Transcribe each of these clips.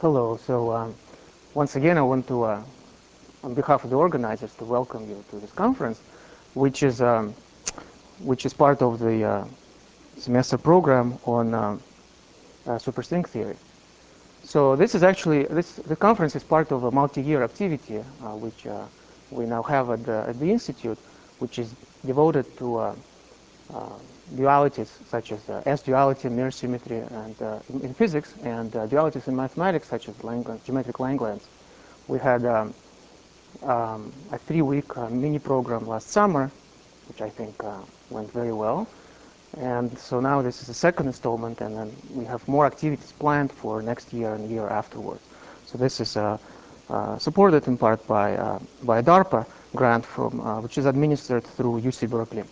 Hello. Once again, I want to, on behalf of the organizers, to welcome you to this conference, which is part of the semester program on superstring theory. So this is actually the conference is part of a multi-year activity which we now have at the institute, which is devoted to dualities such as S-duality, mirror symmetry, and in physics, and dualities in mathematics such as geometric Lagrange. We had a 3-week mini program last summer, which I think went very well. And so now this is the second installment, and then we have more activities planned for next year and the year afterwards. So this is supported in part by a DARPA grant which is administered through UC Berkeley.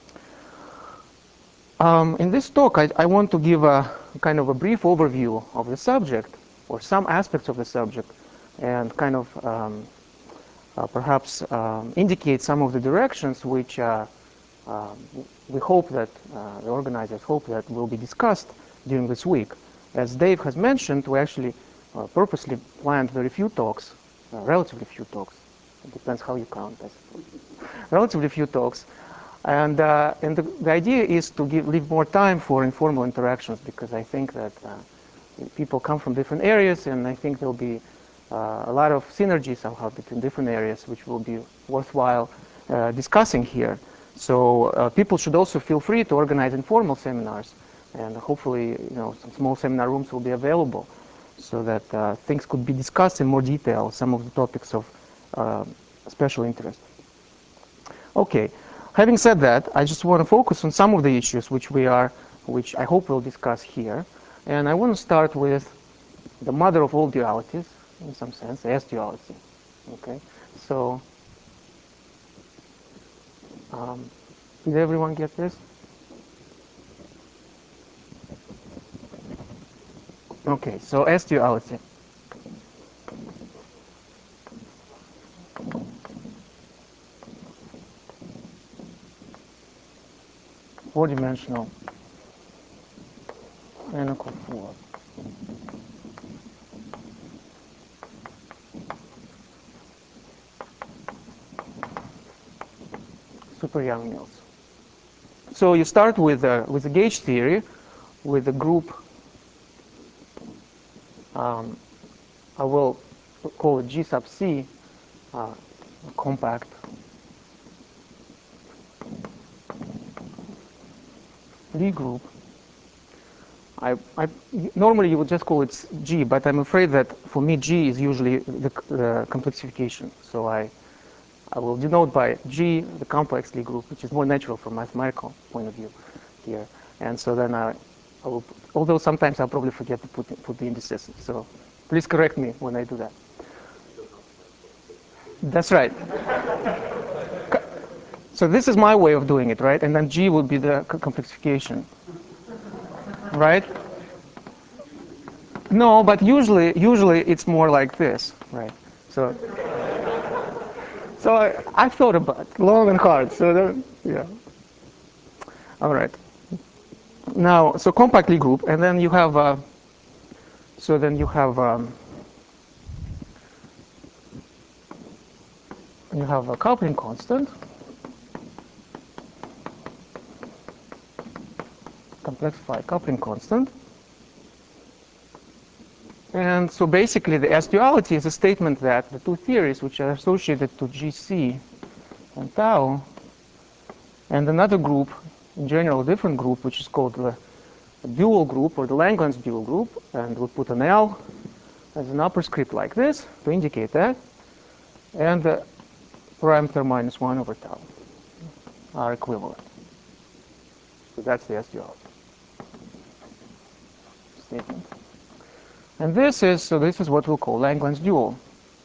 In this talk, I want to give a kind of a brief overview of the subject, or some aspects of the subject, and kind of perhaps indicate some of the directions which we hope that the organizers hope that will be discussed during this week. As Dave has mentioned, we actually purposely planned very few talks, relatively few talks. It depends how you count, I suppose. Relatively few talks. And the idea is to leave more time for informal interactions, because I think that people come from different areas, and I think there will be a lot of synergy somehow between different areas, which will be worthwhile discussing here. So people should also feel free to organize informal seminars, and hopefully, some small seminar rooms will be available, so that things could be discussed in more detail, some of the topics of special interest. Okay. Having said that, I just want to focus on some of the issues which I hope we'll discuss here. And I want to start with the mother of all dualities, in some sense, the S-duality. Okay, so did everyone get this? Okay, so S-duality. Four-dimensional Frankel four. Super Yang-Mills. So you start with the gauge theory, with the group. I will call it G sub C, compact. Lie group. Normally you would just call it G, but I'm afraid that for me G is usually the complexification. So I will denote by G the complex Lie group, which is more natural from mathematical point of view here. And so then I will, although sometimes I'll probably forget to put the indices. So please correct me when I do that. That's right. So this is my way of doing it, right? And then G would be the complexification, right? No, but usually it's more like this, right? So I thought about it long and hard. So yeah. All right. Now, so compact Lie group, and then you have a coupling constant. Complexified coupling constant. And so basically the S-duality is a statement that the two theories which are associated to GC and tau, and another group, in general a different group, which is called the dual group, or the Lagrange dual group, and we'll put an L as an upper script like this to indicate that, and the parameter minus 1 over tau are equivalent. So that's the S-duality statement. And this is what we'll call Lagrange dual.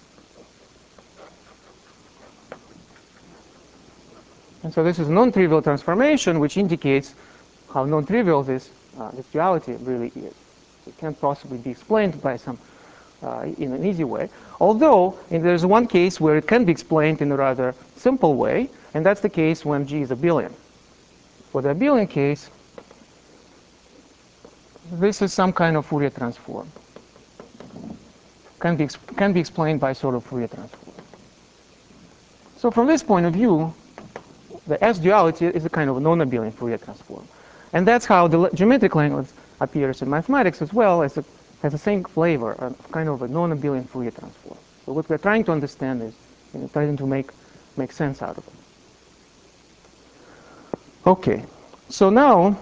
And so this is a non-trivial transformation, which indicates how non-trivial this duality really is. It can't possibly be explained by in an easy way. Although there's one case where it can be explained in a rather simple way, and that's the case when G is abelian. For the abelian case, this is some kind of Fourier transform. can be explained by sort of Fourier transform. So from this point of view, the S duality is a kind of a non-abelian Fourier transform. And that's how the geometric language appears in mathematics as well, as has the same flavor, a kind of a non-abelian Fourier transform. So what we're trying to understand is trying to make sense out of it. Okay, so now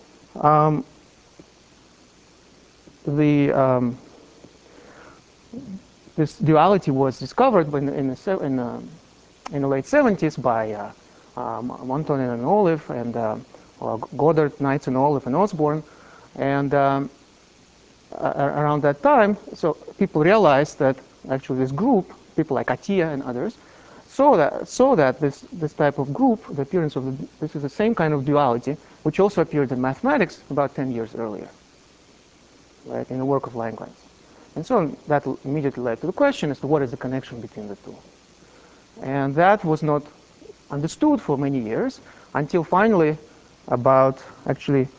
this duality was discovered in the late 70s by Montonen and Olive and Goddard, Knights and Olive and Osborne. And around that time, so people realized that actually this group, people like Atiyah and others, saw that this type of group, the appearance of this is the same kind of duality, which also appeared in mathematics about 10 years earlier, right, in the work of Langlands. And so that immediately led to the question as to what is the connection between the two. And that was not understood for many years until finally, about actually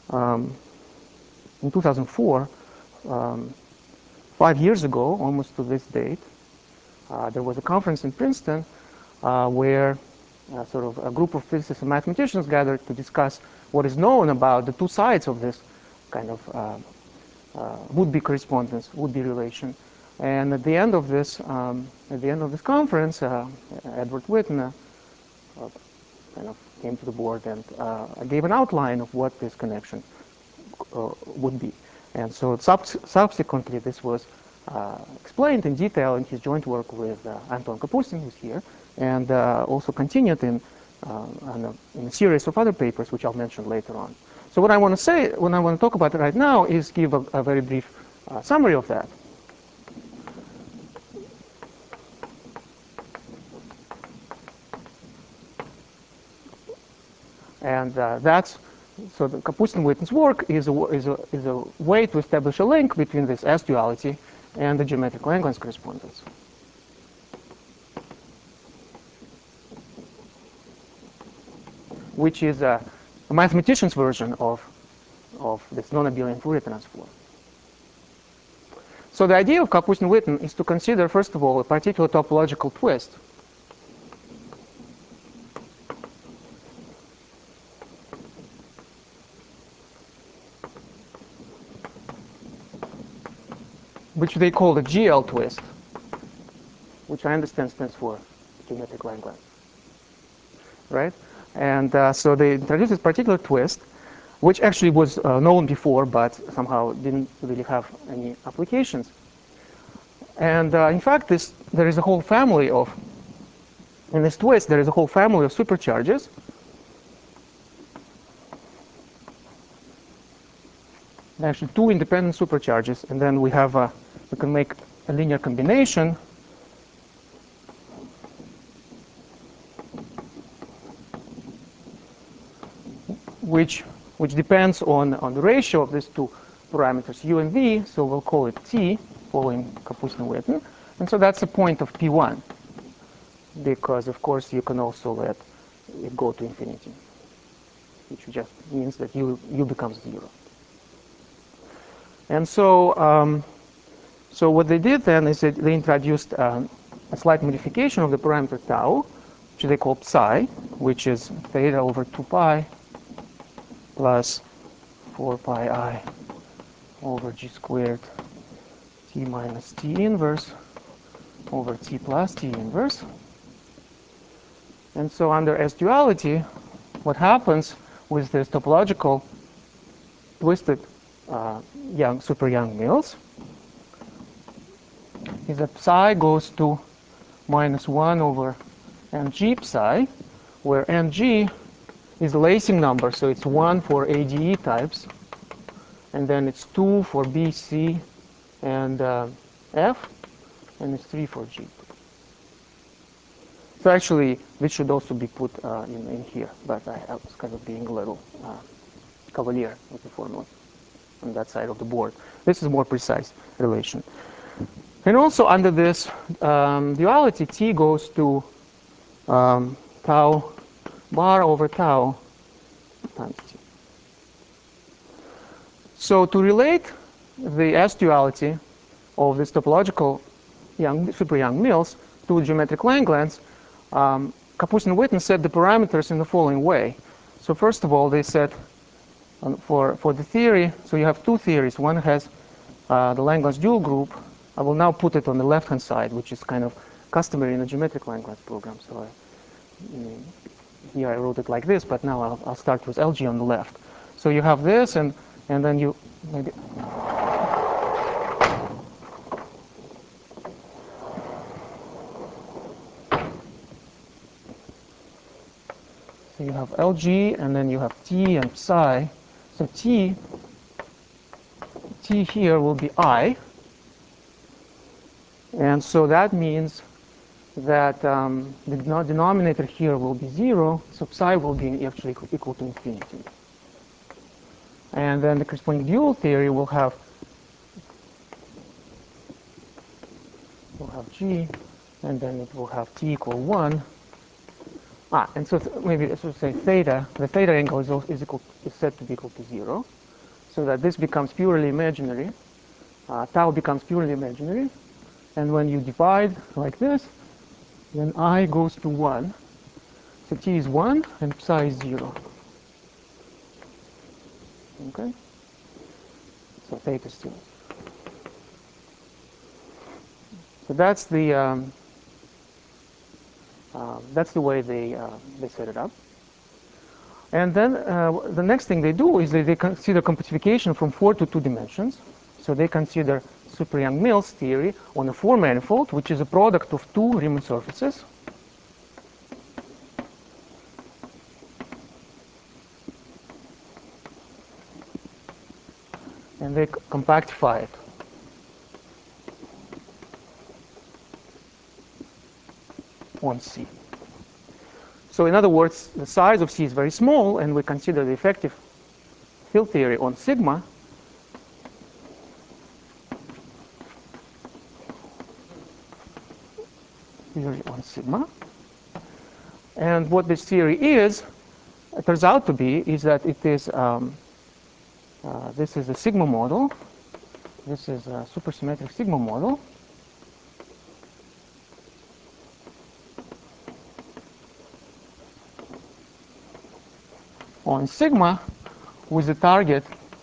in 2004, 5 years ago, almost to this date, there was a conference in Princeton where sort of a group of physicists and mathematicians gathered to discuss what is known about the two sides of this kind of would-be correspondence, would-be relation. And at the end of this conference, Edward Witten kind of came to the board and gave an outline of what this connection would be. And so subsequently, this was explained in detail in his joint work with Anton Kapustin, who's here, and also continued in a series of other papers, which I'll mention later on. So what I want to say, what I want to talk about right now, is give a very brief summary of that. And that's so the Kapustin-Witten's work is a way to establish a link between this S duality and the geometric Langlands correspondence. Which is a mathematician's version of this non-abelian Fourier transform. So the idea of Kapustin-Witten is to consider, first of all, a particular topological twist which they call the GL twist, which I understand stands for geometric Langlands, right? And so they introduced this particular twist, which actually was known before, but somehow didn't really have any applications. And in fact, there is a whole family of, in this twist, there is a whole family of supercharges. Actually, two independent supercharges, and then we have we can make a linear combination which depends on the ratio of these two parameters u and v. So we'll call it t, following Kapustin-Witten, and so that's the point of P1, because of course you can also let it go to infinity, which just means that u becomes 0. And so, so what they did then is that they introduced a slight modification of the parameter tau, which they call psi, which is theta over 2 pi plus 4 pi I over g squared t minus t inverse over t plus t inverse. And so under S duality, what happens with this topological twisted super Yang-Mills is that psi goes to minus 1 over mg psi, where mg is the lacing number, so it's 1 for ADE types, and then it's 2 for B, C, and F, and it's 3 for G. So actually, this should also be put in here, but I was kind of being a little cavalier with the formula on that side of the board. This is a more precise relation. And also under this duality, t goes to tau bar over tau times t. So to relate the S duality of these topological super young Mills to geometric Langlands, Kapus and Witten set the parameters in the following way. So first of all, they said for the theory, so you have two theories. One has the Langlands dual group. I will now put it on the left-hand side, which is kind of customary in the geometric Langlands program. So here I wrote it like this, but now I'll start with LG on the left. So you have this, and then you maybe. So you have LG, and then you have T and psi. So T here will be I. And so that means that the denominator here will be 0, so psi will be actually equal to infinity. And then the corresponding dual theory will have G, and then it will have T equal 1. And so maybe let's say theta, the theta angle is said to be equal to 0, so that this becomes purely imaginary. Tau becomes purely imaginary. And when you divide like this, then I goes to 1. So T is 1 and psi is 0. Okay? So theta is 0. So that's the way they set it up. And then the next thing they do is they consider compactification from 4 to 2 dimensions. So they consider super young Mills theory on a 4 manifold, which is a product of 2 Riemann surfaces. And they compactify it. On C. So in other words, the size of C is very small, and we consider the effective field theory on sigma. Theory on sigma. And what this theory is, it turns out to be, is that it is this is a sigma model. This is a supersymmetric sigma model. On sigma with a target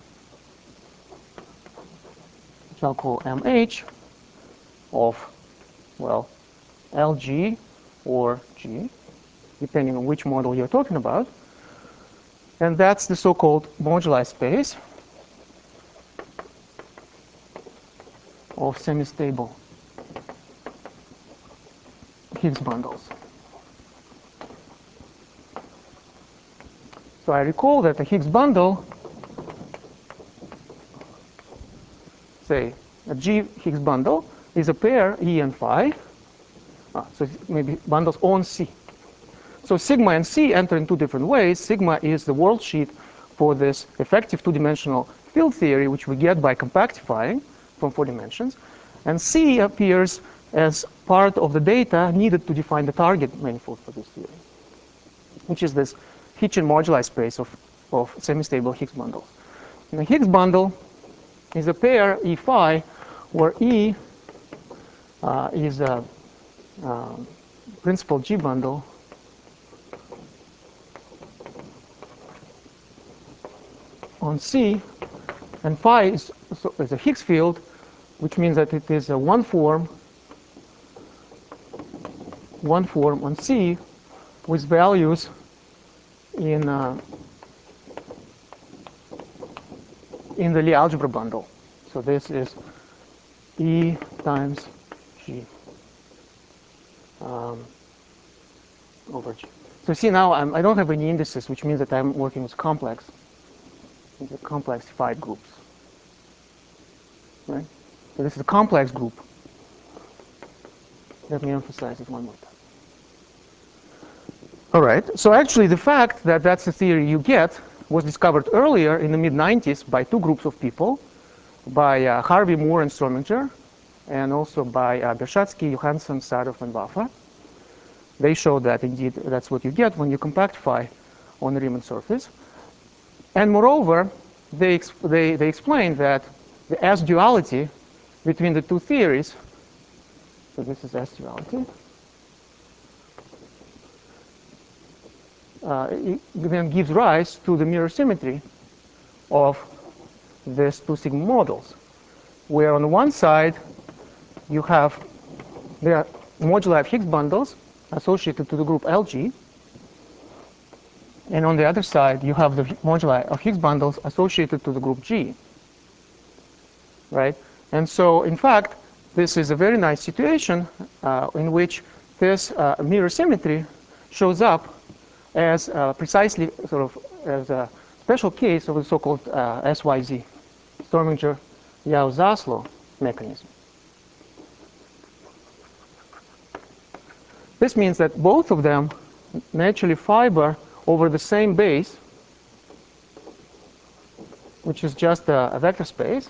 which I'll call MH of, well, LG or G, depending on which model you're talking about. And that's the so-called moduli space of semi-stable Higgs bundles. So I recall that the Higgs bundle, say a G Higgs bundle, is a pair E and phi. So maybe bundles on C. So sigma and C enter in 2 different ways. Sigma is the worldsheet for this effective 2-dimensional field theory, which we get by compactifying from 4 dimensions. And C appears as part of the data needed to define the target manifold for this theory, which is this Hitchin moduli space of semi-stable Higgs bundles. And the Higgs bundle is a pair E phi, where E is a principal G bundle on C, and phi is a Higgs field, which means that it is a one form on C with values in the Lie algebra bundle. So this is E times G over G. So see now I don't have any indices, which means that I'm working with complex complexified groups. Right? So this is a complex group. Let me emphasize it one more time. All right. So actually, the fact that that's the theory you get was discovered earlier in the mid-90s by 2 groups of people, by Harvey, Moore, and Strominger, and also by Bershadsky, Johansson, Sadov, and Waffa. They showed that indeed that's what you get when you compactify on the Riemann surface. And moreover, they explained that the S duality between the two theories, so this is S-duality, it then gives rise to the mirror symmetry of these two sigma models, where on the one side you have the moduli of Higgs bundles associated to the group LG, and on the other side you have the moduli of Higgs bundles associated to the group G, right? And so in fact this is a very nice situation in which this mirror symmetry shows up as precisely sort of as a special case of the so-called SYZ, Strominger-Yau-Zaslow mechanism. This means that both of them naturally fiber over the same base, which is just a vector space.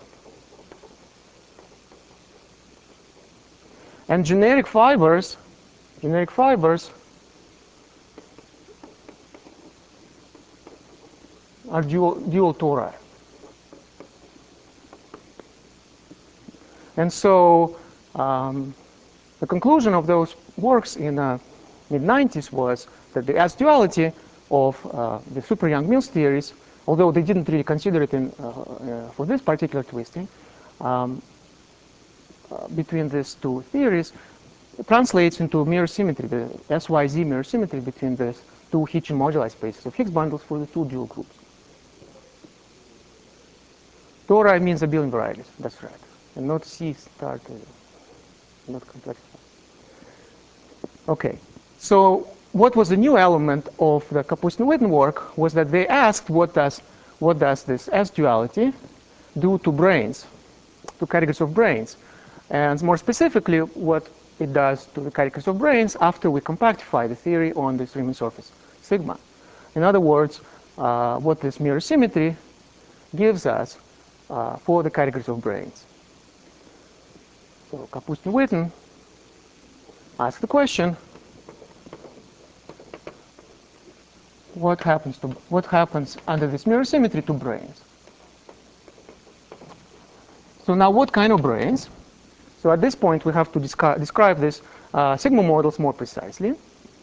And generic fibers are dual tori. And so the conclusion of those works in mid-90s was that the S-duality of the super Young-Mills theories, although they didn't really consider it for this particular twisting, between these two theories, translates into mirror symmetry, the SYZ mirror symmetry between these two Hitchin moduli spaces of Higgs bundles for the two dual groups. Tori means abelian varieties, that's right, and not C star, not complex. Okay, so what was the new element of the Kapustin-Witten work was that they asked what does this S-duality do to branes, to categories of branes, and more specifically what it does to the categories of branes after we compactify the theory on this Riemann surface sigma. In other words, what this mirror symmetry gives us for the categories of branes. So Kapustin-Witten asked the question: what happens under this mirror symmetry to branes? So now, what kind of branes? So at this point, we have to describe these sigma models more precisely.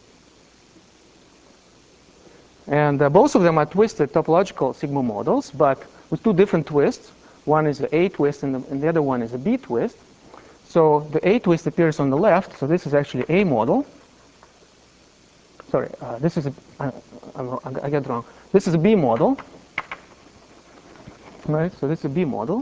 And both of them are twisted topological sigma models, but with two different twists. One is the A twist, and the other one is a B twist. So the A twist appears on the left. So this is actually A model. Sorry, this is I get it wrong. This is a B model, right? So this is a B model.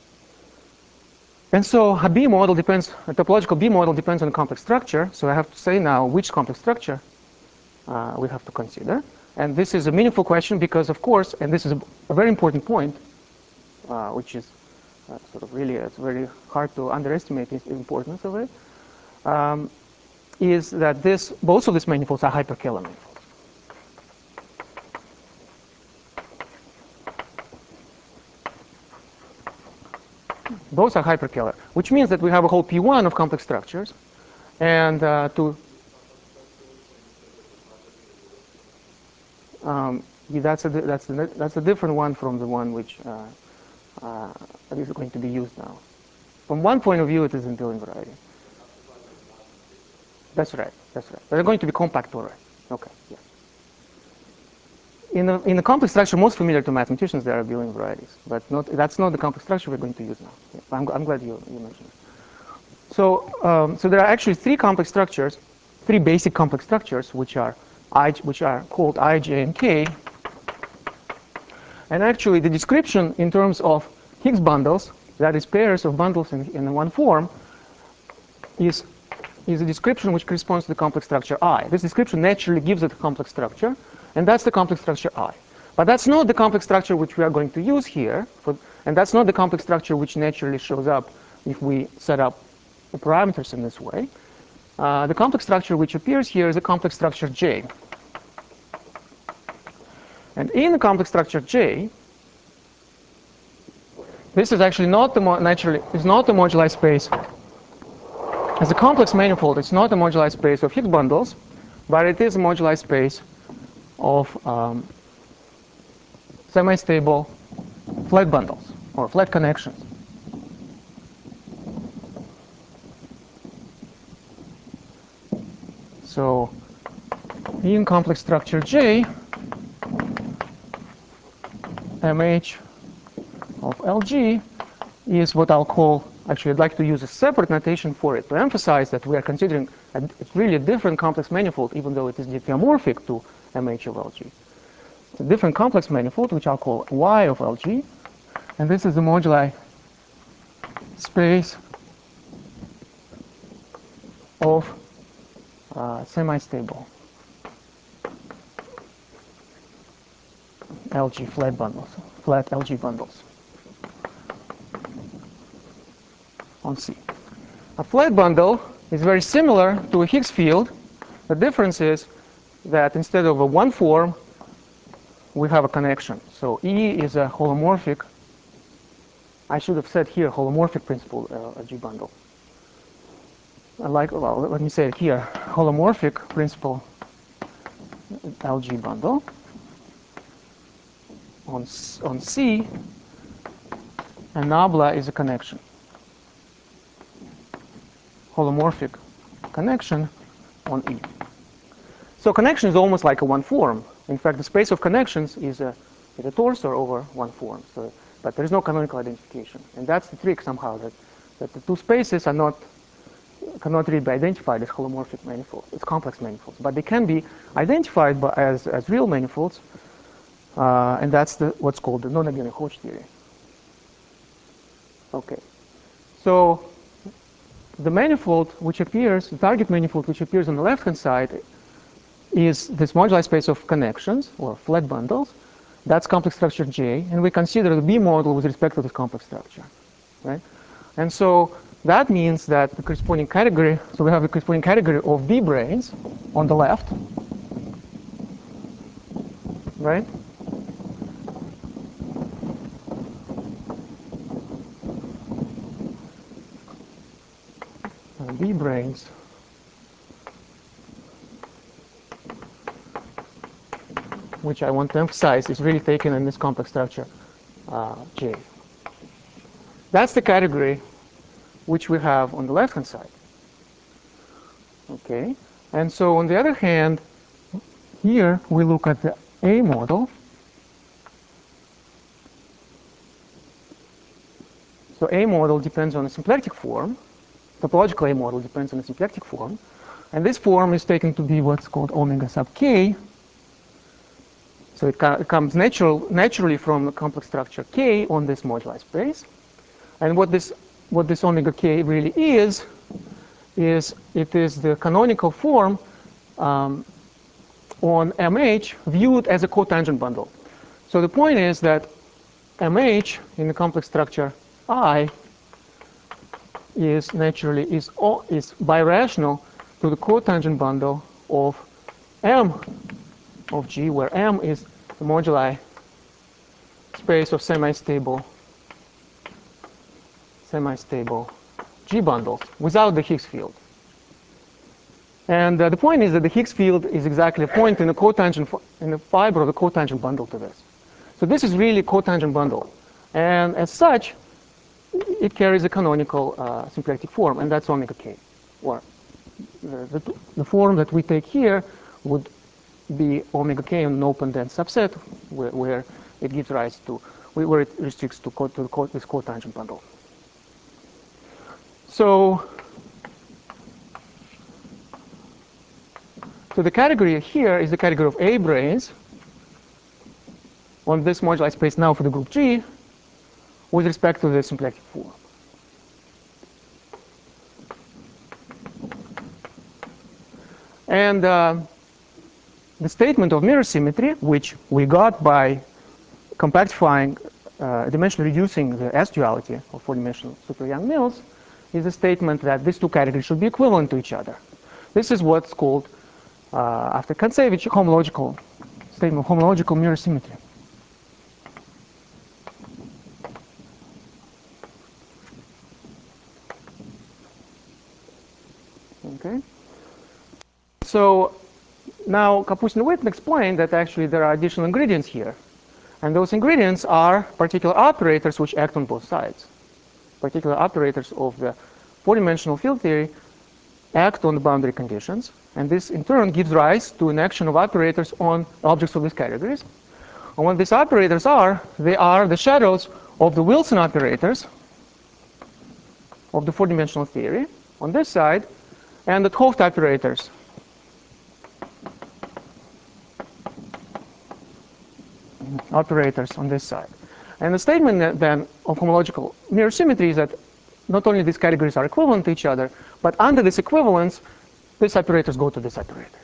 And so a B model depends, a topological B model depends on a complex structure. So I have to say now which complex structure we have to consider. And this is a meaningful question because, of course, and this is a very important point, which is sort of really, it's very hard to underestimate the importance of it, is that both of these manifolds are hyperkähler manifolds. Both are hyperkähler, which means that we have a whole P1 of complex structures, and that's a different one from the one which is going to be used now. From one point of view, it is in abelian variety. That's right. That's right. They're going to be compact tori. Okay. Yes. In the complex structure most familiar to mathematicians, there are abelian varieties, but that's not the complex structure we're going to use now. Yeah, I'm glad you mentioned it. So so there are actually three basic complex structures, which are called I, J, and K. And actually, the description in terms of Higgs bundles, that is pairs of bundles in one form, is a description which corresponds to the complex structure I. This description naturally gives it a complex structure, and that's the complex structure I. But that's not the complex structure which we are going to use here, and that's not the complex structure which naturally shows up if we set up the parameters in this way. The complex structure which appears here is a complex structure J. And in the complex structure J, this is actually not the moduli space. As a complex manifold, it's not a moduli space of Higgs bundles, but it is a moduli space of semi-stable flat bundles or flat connections. So in complex structure J, MH of LG is what I'll call, actually I'd like to use a separate notation for it to emphasize that we are considering it's really a different complex manifold, even though it is diffeomorphic to MH of LG. It's a different complex manifold, which I'll call Y of LG, and this is the moduli space of semi-stable LG flat bundles, flat LG bundles on C. A flat bundle is very similar to a Higgs field. The difference is that instead of a one form, we have a connection. So E is a holomorphic. I should have said here holomorphic principal G bundle. Well, let me say it here. Holomorphic principal LG bundle on C, and nabla is a connection. Holomorphic connection on E. So connection is almost like a one form. In fact, the space of connections is a torsor over one form. So, but there is no canonical identification, and that's the trick somehow, that the two spaces are cannot really be identified as holomorphic manifolds, as complex manifolds, but they can be identified as real manifolds, and that's what's called the non-Aguirre-Hodge theory. Okay, so the manifold which appears, the target manifold which appears on the left-hand side, is this moduli space of connections, or flat bundles. That's complex structure J, and we consider the B model with respect to this complex structure, right? And so that means that the corresponding category, so we have the corresponding category of B branes on the left, right? B branes which I want to emphasize is really taken in this complex structure J. That's the category which we have on the left-hand side. Okay, and so on the other hand, here we look at the A model. So A model depends on a symplectic form. Topological A model depends on a symplectic form, and this form is taken to be what's called omega sub k. So it comes naturally from the complex structure K on this moduli space. And what this omega k really is it is the canonical form on MH viewed as a cotangent bundle. So the point is that MH in the complex structure I is birational to the cotangent bundle of M of G, where M is the moduli space of semi-stable G bundles without the Higgs field. And the point is that the Higgs field is exactly a point in the fiber of the cotangent bundle to this. So this is really a cotangent bundle, and as such, it carries a canonical symplectic form, and that's omega k. Or the form that we take here would be omega k on an open dense subset, where it gives rise to, where it restricts to this cotangent bundle. So the category here is the category of A branes on this moduli space now for the group G with respect to the symplectic form. And the statement of mirror symmetry, which we got by compactifying, dimensionally reducing the S duality of four-dimensional super Yang-Mills, is a statement that these two categories should be equivalent to each other. This is what's called, after Kontsevich, homological statement of homological mirror symmetry. Okay. So now Kapustin-Witten explained that actually there are additional ingredients here. And those ingredients are particular operators which act on both sides. Particular operators of the four-dimensional field theory act on the boundary conditions. And this, in turn, gives rise to an action of operators on objects of these categories. And what these operators are, they are the shadows of the Wilson operators of the four-dimensional theory on this side, and the 't Hooft operators on this side. And the statement then of homological mirror symmetry is that not only these categories are equivalent to each other, but under this equivalence, these operators go to these operators.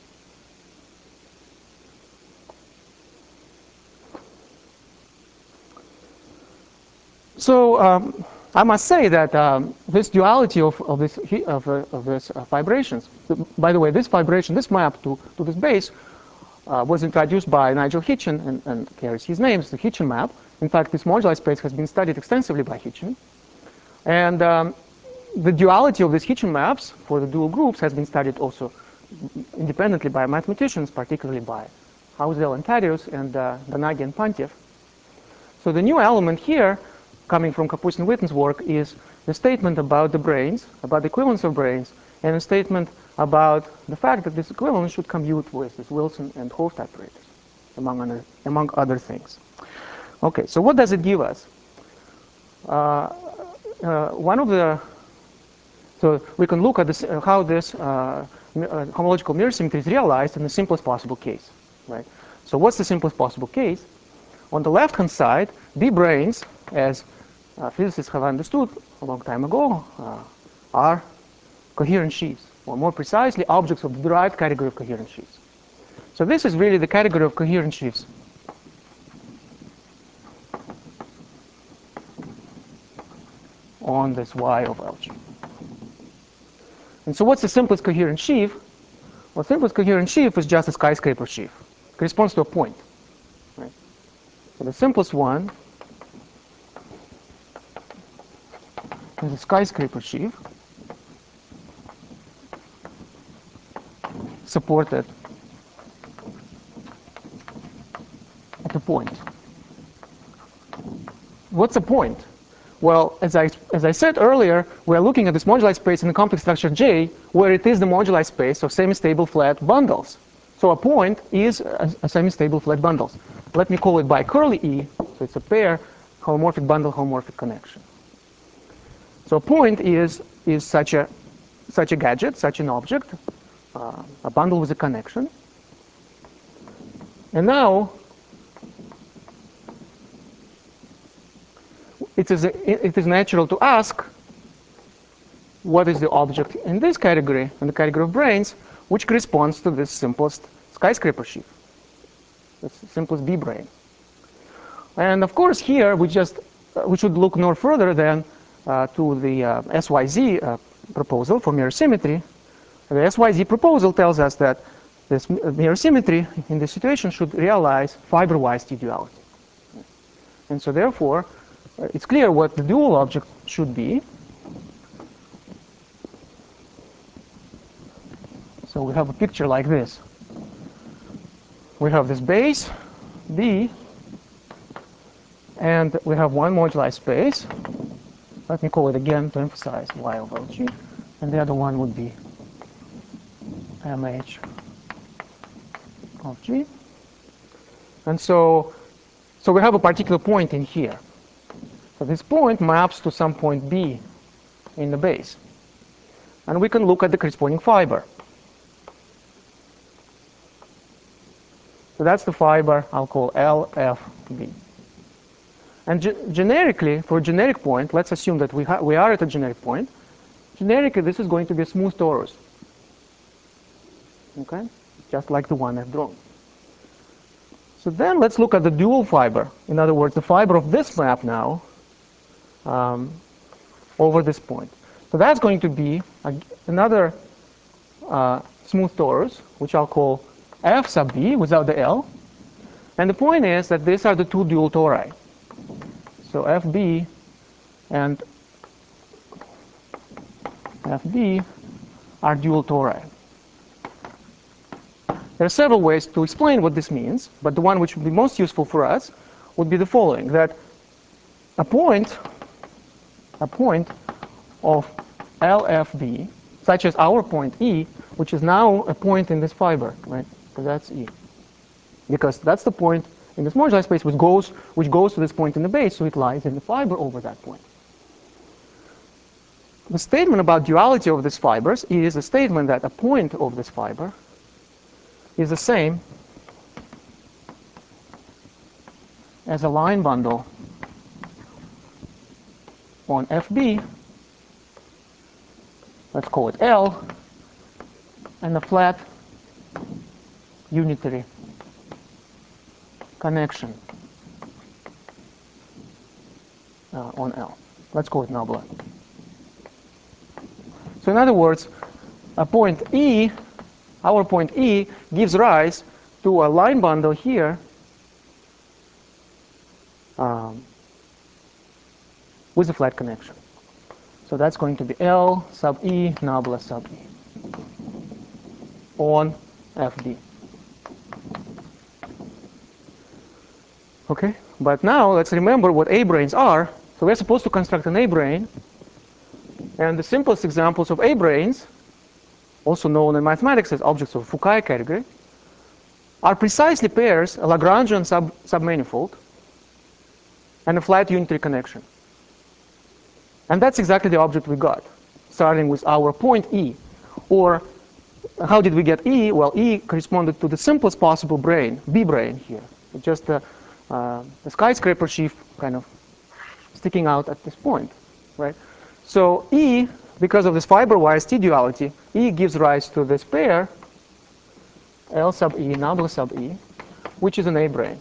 So I must say that this duality of this vibrations, by the way, this vibration, this map to this base was introduced by Nigel Hitchen and carries his name, it's the Hitchen map. In fact, this moduli space has been studied extensively by Hitchen. And the duality of these Hitchen maps for the dual groups has been studied also independently by mathematicians, particularly by Hausdell and Taddeus and Danagi and Pantiev. So the new element here, coming from Kapustin-Witten's work, is the statement about the branes, about the equivalence of branes, and a statement about the fact that this equivalence should commute with this Wilson and 't Hooft operators, among other things. Okay, so what does it give us? So we can look at this, how this homological mirror symmetry is realized in the simplest possible case, right? So what's the simplest possible case? On the left-hand side, B branes, as physicists have understood a long time ago, are coherent sheaves, or more precisely, objects of the derived category of coherent sheaves. So this is really the category of coherent sheaves on this Y of Lg. And so what's the simplest coherent sheaf? Well, the simplest coherent sheaf is just a skyscraper sheaf. It corresponds to a point. Right? So the simplest one is a skyscraper sheaf supported at a point. What's a point? Well, as I said earlier, we're looking at this moduli space in the complex structure J, where it is the moduli space of semi-stable flat bundles. So a point is a semi-stable flat bundles. Let me call it by curly E, so it's a pair, homomorphic bundle, homomorphic connection. So a point is such a gadget, such an object, a bundle with a connection. And now it is natural to ask what is the object in this category, in the category of branes, which corresponds to this simplest skyscraper sheaf, the simplest B brane. And of course here we should look no further than to the SYZ proposal for mirror symmetry. The SYZ proposal tells us that this mirror symmetry in this situation should realize fiber-wise T-duality. And so therefore, it's clear what the dual object should be. So we have a picture like this. We have this base, B, and we have one moduli space. Let me call it again to emphasize Y of Lg. And the other one would be MH of G. And so we have a particular point in here. So this point maps to some point B in the base. And we can look at the corresponding fiber. So that's the fiber I'll call LFB. And generically, for a generic point, let's assume that we are at a generic point. Generically, this is going to be a smooth torus. Okay? Just like the one I've drawn. So then let's look at the dual fiber. In other words, the fiber of this map now over this point. So that's going to be another smooth torus, which I'll call F sub B without the L. And the point is that these are the two dual tori. So FB and FD are dual tori. There are several ways to explain what this means, but the one which would be most useful for us would be the following, that a point of LFB, such as our point E, which is now a point in this fiber, right? So that's E, because that's the point in this moduli space which goes to this point in the base, so it lies in the fiber over that point. The statement about duality of these fibers is a statement that a point of this fiber is the same as a line bundle on FB, let's call it L, and a flat unitary connection on L. Let's call it nabla. So in other words, a point E, our point E, gives rise to a line bundle here with a flat connection. So that's going to be L sub E nabla sub E on FD. Okay, but now let's remember what A-branes are. So we're supposed to construct an A-brane, and the simplest examples of A-branes, also known in mathematics as objects of Fukaya category, are precisely pairs, a Lagrangian submanifold, and a flat unitary connection. And that's exactly the object we got, starting with our point E. Or how did we get E? Well, E corresponded to the simplest possible brane, B-brane here. Just the skyscraper sheaf kind of sticking out at this point, right? So E, because of this fiber-wise T-duality, E gives rise to this pair, L sub E, nabla sub E, which is an A-brane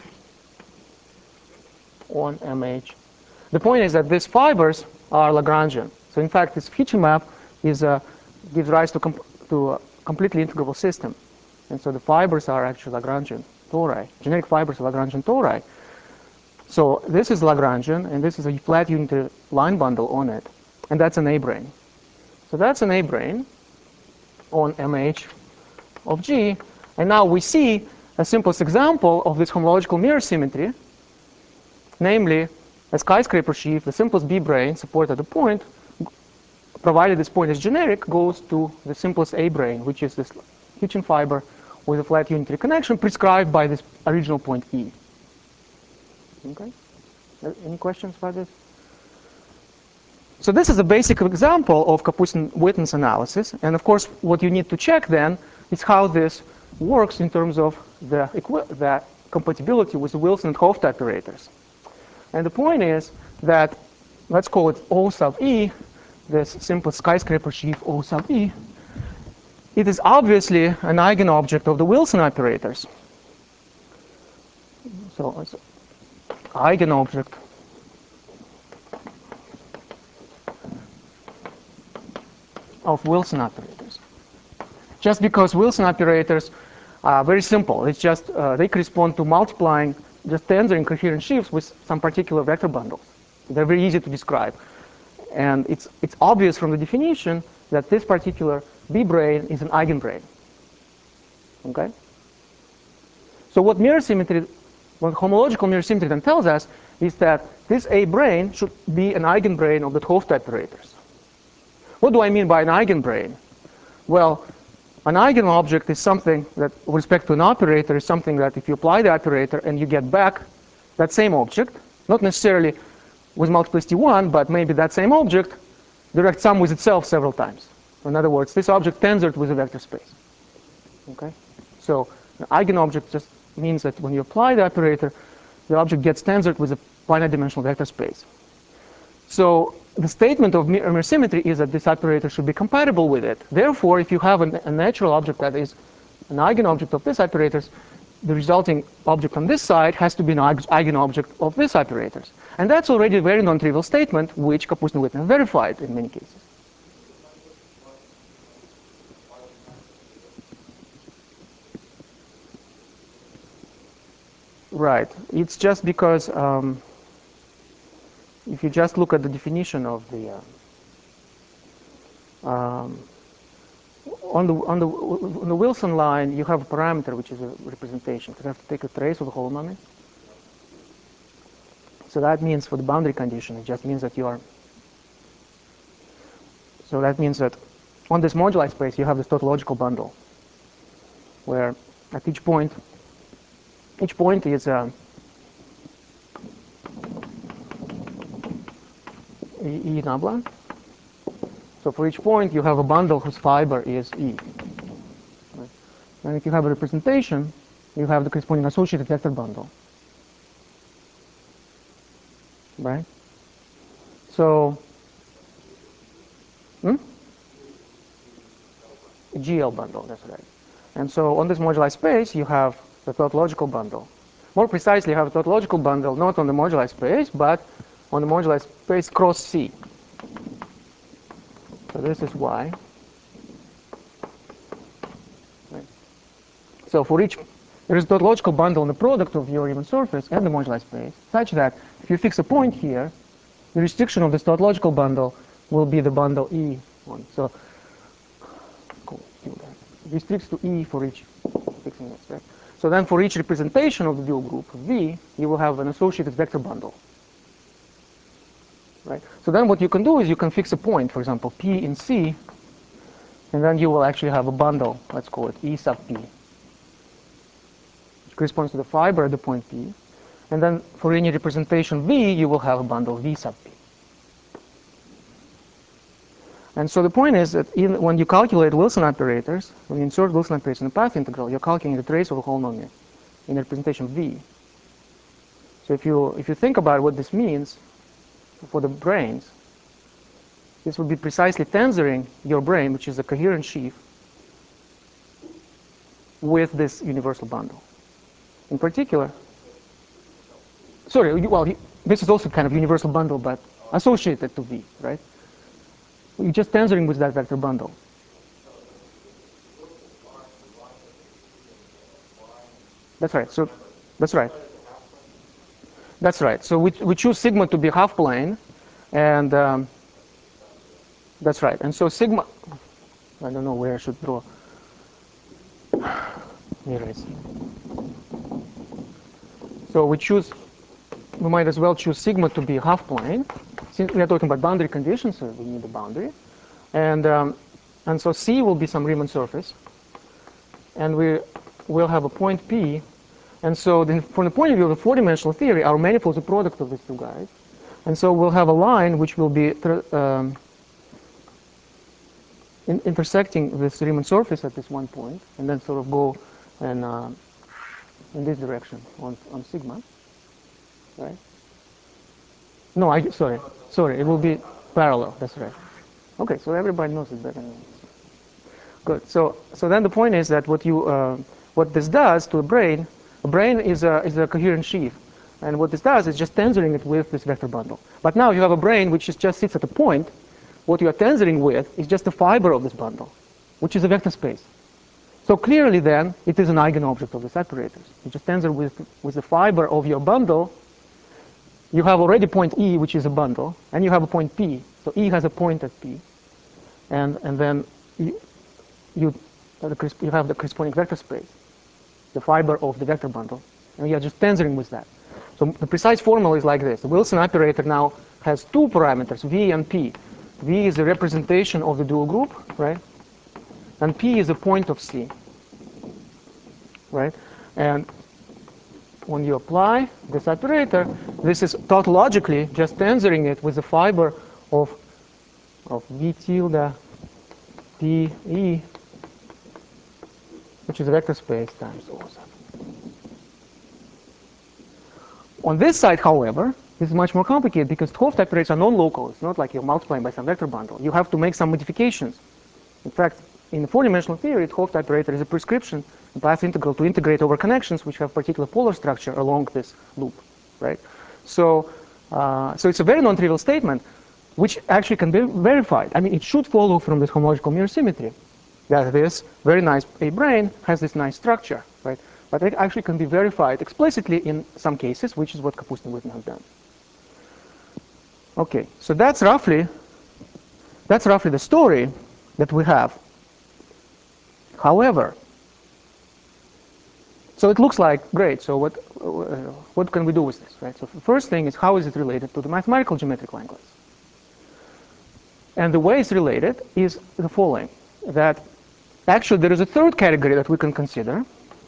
on MH. The point is that these fibers are Lagrangian. So in fact, this feature map gives rise to a completely integrable system. And so the fibers are actually Lagrangian tori. Generic fibers are Lagrangian tori. So this is Lagrangian, and this is a flat unitary line bundle on it. And that's an A-brane. So that's an A-brane on MH of G. And now we see a simplest example of this homological mirror symmetry, namely a skyscraper sheaf, the simplest B-brane supported at the point, provided this point is generic, goes to the simplest A-brane, which is this Hitchin fiber with a flat unitary connection prescribed by this original point E. Okay? Any questions about this? So this is a basic example of Kapustin-Witten's analysis. And of course, what you need to check then is how this works in terms of the compatibility with the Wilson and Hofft operators. And the point is that, let's call it O sub E, this simple skyscraper sheaf O sub E. It is obviously an eigenobject of the Wilson operators. So it's eigenobject of Wilson operators. Just because Wilson operators are very simple. It's just they correspond to multiplying just tensor incoherent sheaves with some particular vector bundles. They're very easy to describe. And it's obvious from the definition that this particular B-brane is an eigenbrane. Okay? So what mirror symmetry, what homological mirror symmetry then tells us is that this A-brane should be an eigenbrane of the Hofft operators. What do I mean by an eigenbrane? Well, an eigenobject is something that, with respect to an operator, is something that if you apply the operator and you get back that same object, not necessarily with multiplicity 1, but maybe that same object direct sum with itself several times. In other words, this object tensored with a vector space. Okay? So an eigenobject just means that when you apply the operator, the object gets tensored with a finite dimensional vector space. So the statement of mirror symmetry is that this operator should be compatible with it. Therefore, if you have a natural object that is an eigenobject of this operators, the resulting object on this side has to be an eigenobject of this operators. And that's already a very non-trivial statement, which Kapustin-Witten verified in many cases. Right. It's just because if you just look at the definition of the on the Wilson line, you have a parameter which is a representation. You have to take a trace of the holonomic. So that means for the boundary condition, it just means that you are. So that means that on this moduli space, you have this tautological bundle, where at each point is E nabla. So for each point, you have a bundle whose fiber is E. Right? And if you have a representation, you have the corresponding associated vector bundle. Right? So, GL bundle, that's right. And so on this moduli space, you have the tautological bundle. More precisely, you have a tautological bundle not on the moduli space, but on the moduli space cross C. So this is Y. Right. So for each, there is a tautological bundle on the product of your Riemann surface and the moduli space, such that if you fix a point here, the restriction of this tautological bundle will be the bundle E1. So restricts to E for each fixing this, right? So then for each representation of the dual group V, you will have an associated vector bundle. Right? So then what you can do is you can fix a point, for example, P in C, and then you will actually have a bundle, let's call it E sub P, which corresponds to the fiber at the point P. And then for any representation V, you will have a bundle V sub P. And so the point is that when you calculate Wilson operators, when you insert Wilson operators in the path integral, you're calculating the trace of a holonomial in representation V. So if you think about what this means for the branes, this would be precisely tensoring your brane, which is a coherent sheaf, with this universal bundle. In particular, sorry, well, this is also kind of universal bundle, but associated to V, right? You're just tensoring with that vector bundle. That's right. So that's right. That's right. So we choose sigma to be half plane, and that's right. And so sigma, I don't know where I should draw. Here it is. So we might as well choose sigma to be half plane. Since we are talking about boundary conditions, so we need a boundary. And so C will be some Riemann surface. And we will have a point P. And so then from the point of view of the four-dimensional theory, our manifold is a product of these two guys. And so we'll have a line which will be intersecting this Riemann surface at this one point, and then sort of go and in this direction on sigma, right? No, sorry, it will be parallel. That's right. Okay, so everybody knows it better. Good. So then the point is that what this does to a brane is a coherent sheaf, and what this does is just tensoring it with this vector bundle. But now you have a brane which just sits at a point. What you are tensoring with is just a fiber of this bundle, which is a vector space. So clearly then, it is an eigenobject of the separators. You just tensor with the fiber of your bundle. You have already point E, which is a bundle, and you have a point P. So E has a point at P. And then you have the corresponding vector space, the fiber of the vector bundle. And you are just tensoring with that. So the precise formula is like this. The Wilson operator now has two parameters, V and P. V is a representation of the dual group, right? And P is a point of C, right? And when you apply this operator, this is tautologically just tensoring it with the fiber of V tilde P E, which is a vector space times O sub. On this side, however, this is much more complicated because 't Hooft operators are non-local. It's not like you're multiplying by some vector bundle. You have to make some modifications. In fact, in the four-dimensional theory, 't Hooft operator is a prescription in path integral to integrate over connections which have particular polar structure along this loop, right? So it's a very non-trivial statement, which actually can be verified. I mean, it should follow from this homological mirror symmetry that this very nice A brane has this nice structure, right? But it actually can be verified explicitly in some cases, which is what Kapustin and Witten have done. Okay, so that's roughly the story that we have. However, so it looks like great. So what can we do with this, right? So the first thing is, how is it related to the mathematical geometric line class? And the way it's related is the following, that actually there is a third category that we can consider,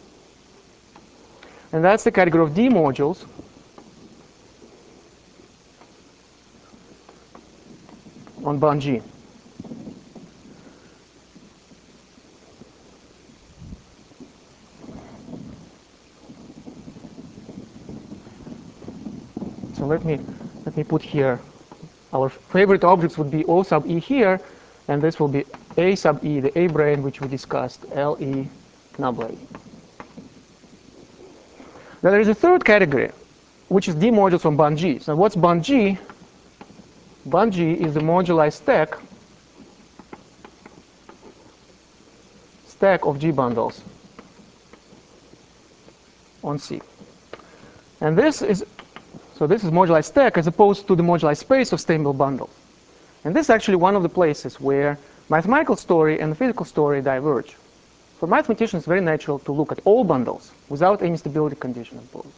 and that's the category of D modules on bond G. So let me put here, our favorite objects would be O sub E here, and this will be A sub E, the A brane which we discussed, LE nabla E. Now there is a third category, which is D modules on bond G. So what's bond G? Bond G is the moduli stack of G bundles on C. And this is moduli stack as opposed to the moduli space of stable bundles. And this is actually one of the places where mathematical story and the physical story diverge. For mathematicians, it's very natural to look at all bundles without any stability condition imposed.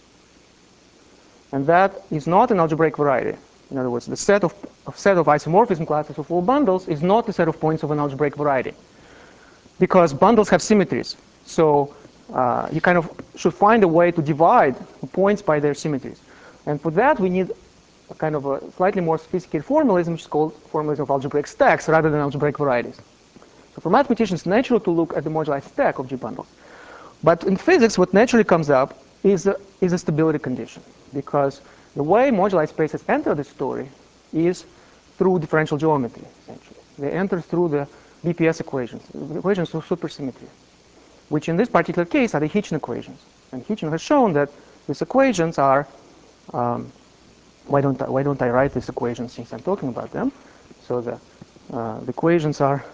And that is not an algebraic variety. In other words, the set of isomorphism classes of all bundles is not the set of points of an algebraic variety, because bundles have symmetries. So you kind of should find a way to divide points by their symmetries. And for that, we need a kind of a slightly more sophisticated formalism, which is called formalism of algebraic stacks rather than algebraic varieties. So for mathematicians, it's natural to look at the moduli stack of G bundles. But in physics, what naturally comes up is a stability condition, because the way moduli spaces enter the story is through differential geometry, essentially. They enter through the BPS equations, the equations of supersymmetry, which in this particular case are the Hitchin equations. And Hitchin has shown that these equations are, why don't I write these equations since I'm talking about them? So the equations are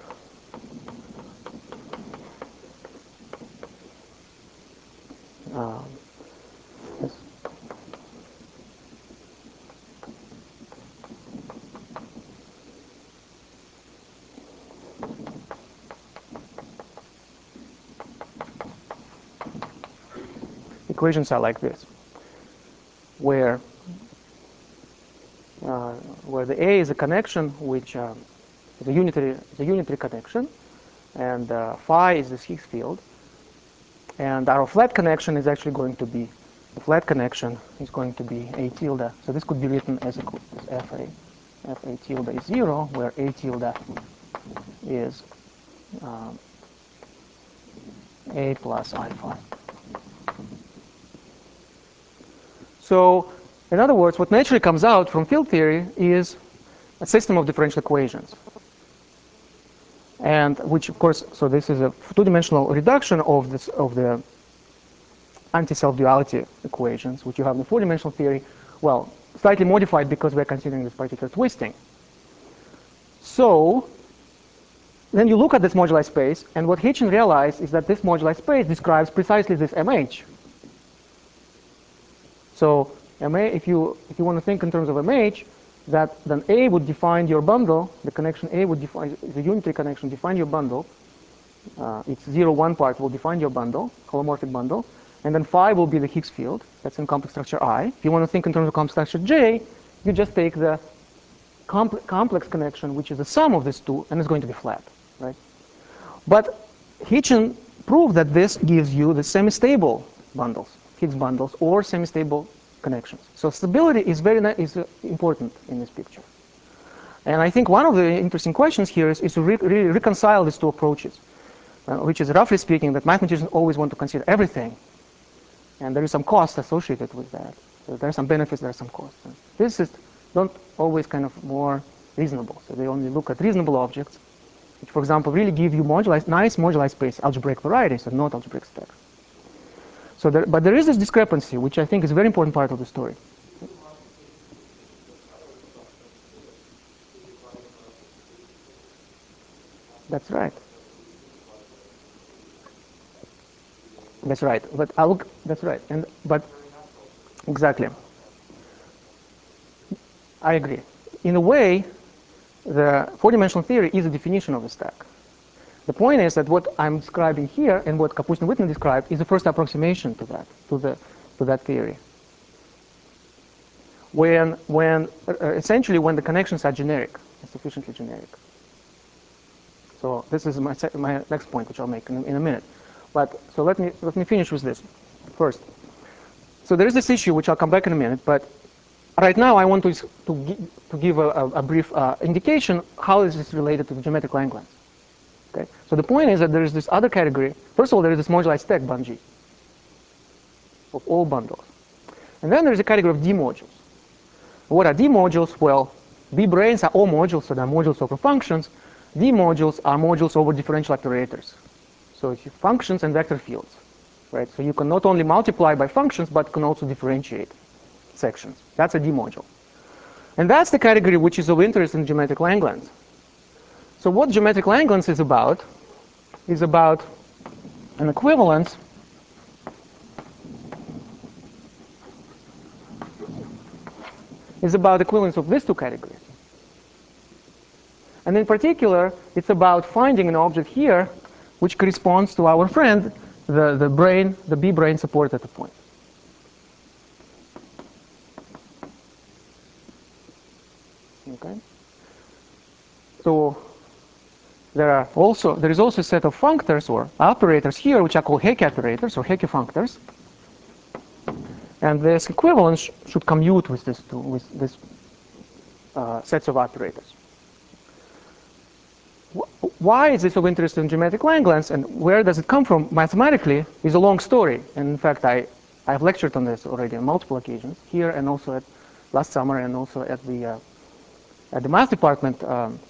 yes. Equations are like this, where the A is a connection which is a unitary connection, and phi is this Higgs field, and our flat connection is actually going to be A tilde. So this could be written as Fa tilde is 0, where A tilde is A plus I phi. So, in other words, what naturally comes out from field theory is a system of differential equations. And which, of course, so this is a two-dimensional reduction of the anti-self-duality equations, which you have in the four-dimensional theory, well, slightly modified because we're considering this particular twisting. So, then you look at this moduli space, and what Hitchin realized is that this moduli space describes precisely this MH. So MA, if you want to think in terms of MH, that then A would define your bundle, the connection A would define, the unitary connection define your bundle. Its 0-1 part will define your bundle, holomorphic bundle, and then phi will be the Higgs field, that's in complex structure I. If you want to think in terms of complex structure J, you just take the complex connection, which is the sum of these two, and it's going to be flat, right? But Hitchin proved that this gives you the semi-stable bundles, Higgs bundles, or semi-stable connections. So stability is important in this picture. And I think one of the interesting questions here is to reconcile these two approaches, which is, roughly speaking, that mathematicians always want to consider everything, and there is some cost associated with that. So there are some benefits, there are some costs. And this is not always kind of more reasonable. So they only look at reasonable objects, which, for example, really give you nice moduli space algebraic varieties and not algebraic stacks. So but there is this discrepancy, which I think is a very important part of the story. That's right. That's right. But that's right. But exactly. I agree. In a way, the four-dimensional theory is a definition of a stack. The point is that what I'm describing here and what Kapustin and Whitman described is the first approximation to that theory. Essentially when the connections are generic. is sufficiently generic. So this is my next point, which I'll make in a minute. But so let me finish with this first. So there is this issue, which I'll come back in a minute. But right now, I want to give a brief indication how is this related to the geometric Langlands. Okay. So the point is that there is this other category. First of all, there is this moduli stack bun-G of all bundles, and then there is a category of D modules. What are D modules? Well, B branes are all modules, so they're modules over functions. D modules are modules over differential operators. So it's functions and vector fields, right? So you can not only multiply by functions, but can also differentiate sections. That's a D module. And that's the category which is of interest in geometric Langlands. So what geometric Langlands is about an equivalence of these two categories. And in particular, it's about finding an object here which corresponds to our friend, the B brane support at a point. Okay. So there is also a set of functors or operators here which are called Hecke operators or Hecke functors. And this equivalence should commute with this sets of operators. Why is this of interest in geometric Langlands and where does it come from mathematically is a long story. And in fact, I've lectured on this already on multiple occasions here and also last summer and also at the math department of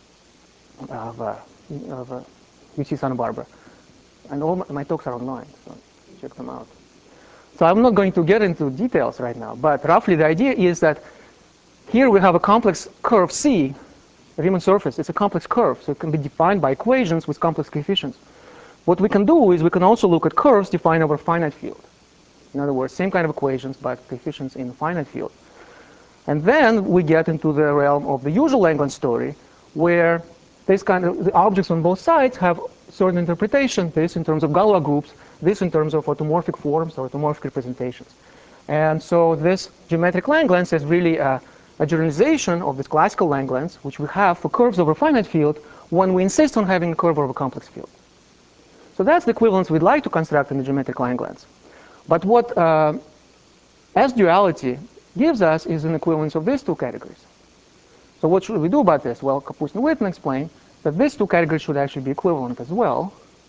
UC Santa Barbara. And all my talks are online, so check them out. So I'm not going to get into details right now, but roughly the idea is that here we have a complex curve C, the Riemann surface. It's a complex curve, so it can be defined by equations with complex coefficients. What we can do is we can also look at curves defined over a finite field. In other words, same kind of equations, but coefficients in a finite field. And then we get into the realm of the usual Langlands story, where this kind of the objects on both sides have certain interpretation, this in terms of Galois groups, this in terms of automorphic forms or automorphic representations. And so this geometric Langlands is really a generalization of this classical Langlands, which we have for curves over a finite field when we insist on having a curve over a complex field. So that's the equivalence we'd like to construct in the geometric Langlands. But what S-duality gives us is an equivalence of these two categories. So what should we do about this? Well, Kapustin and Witten explain that these two categories should actually be equivalent as well.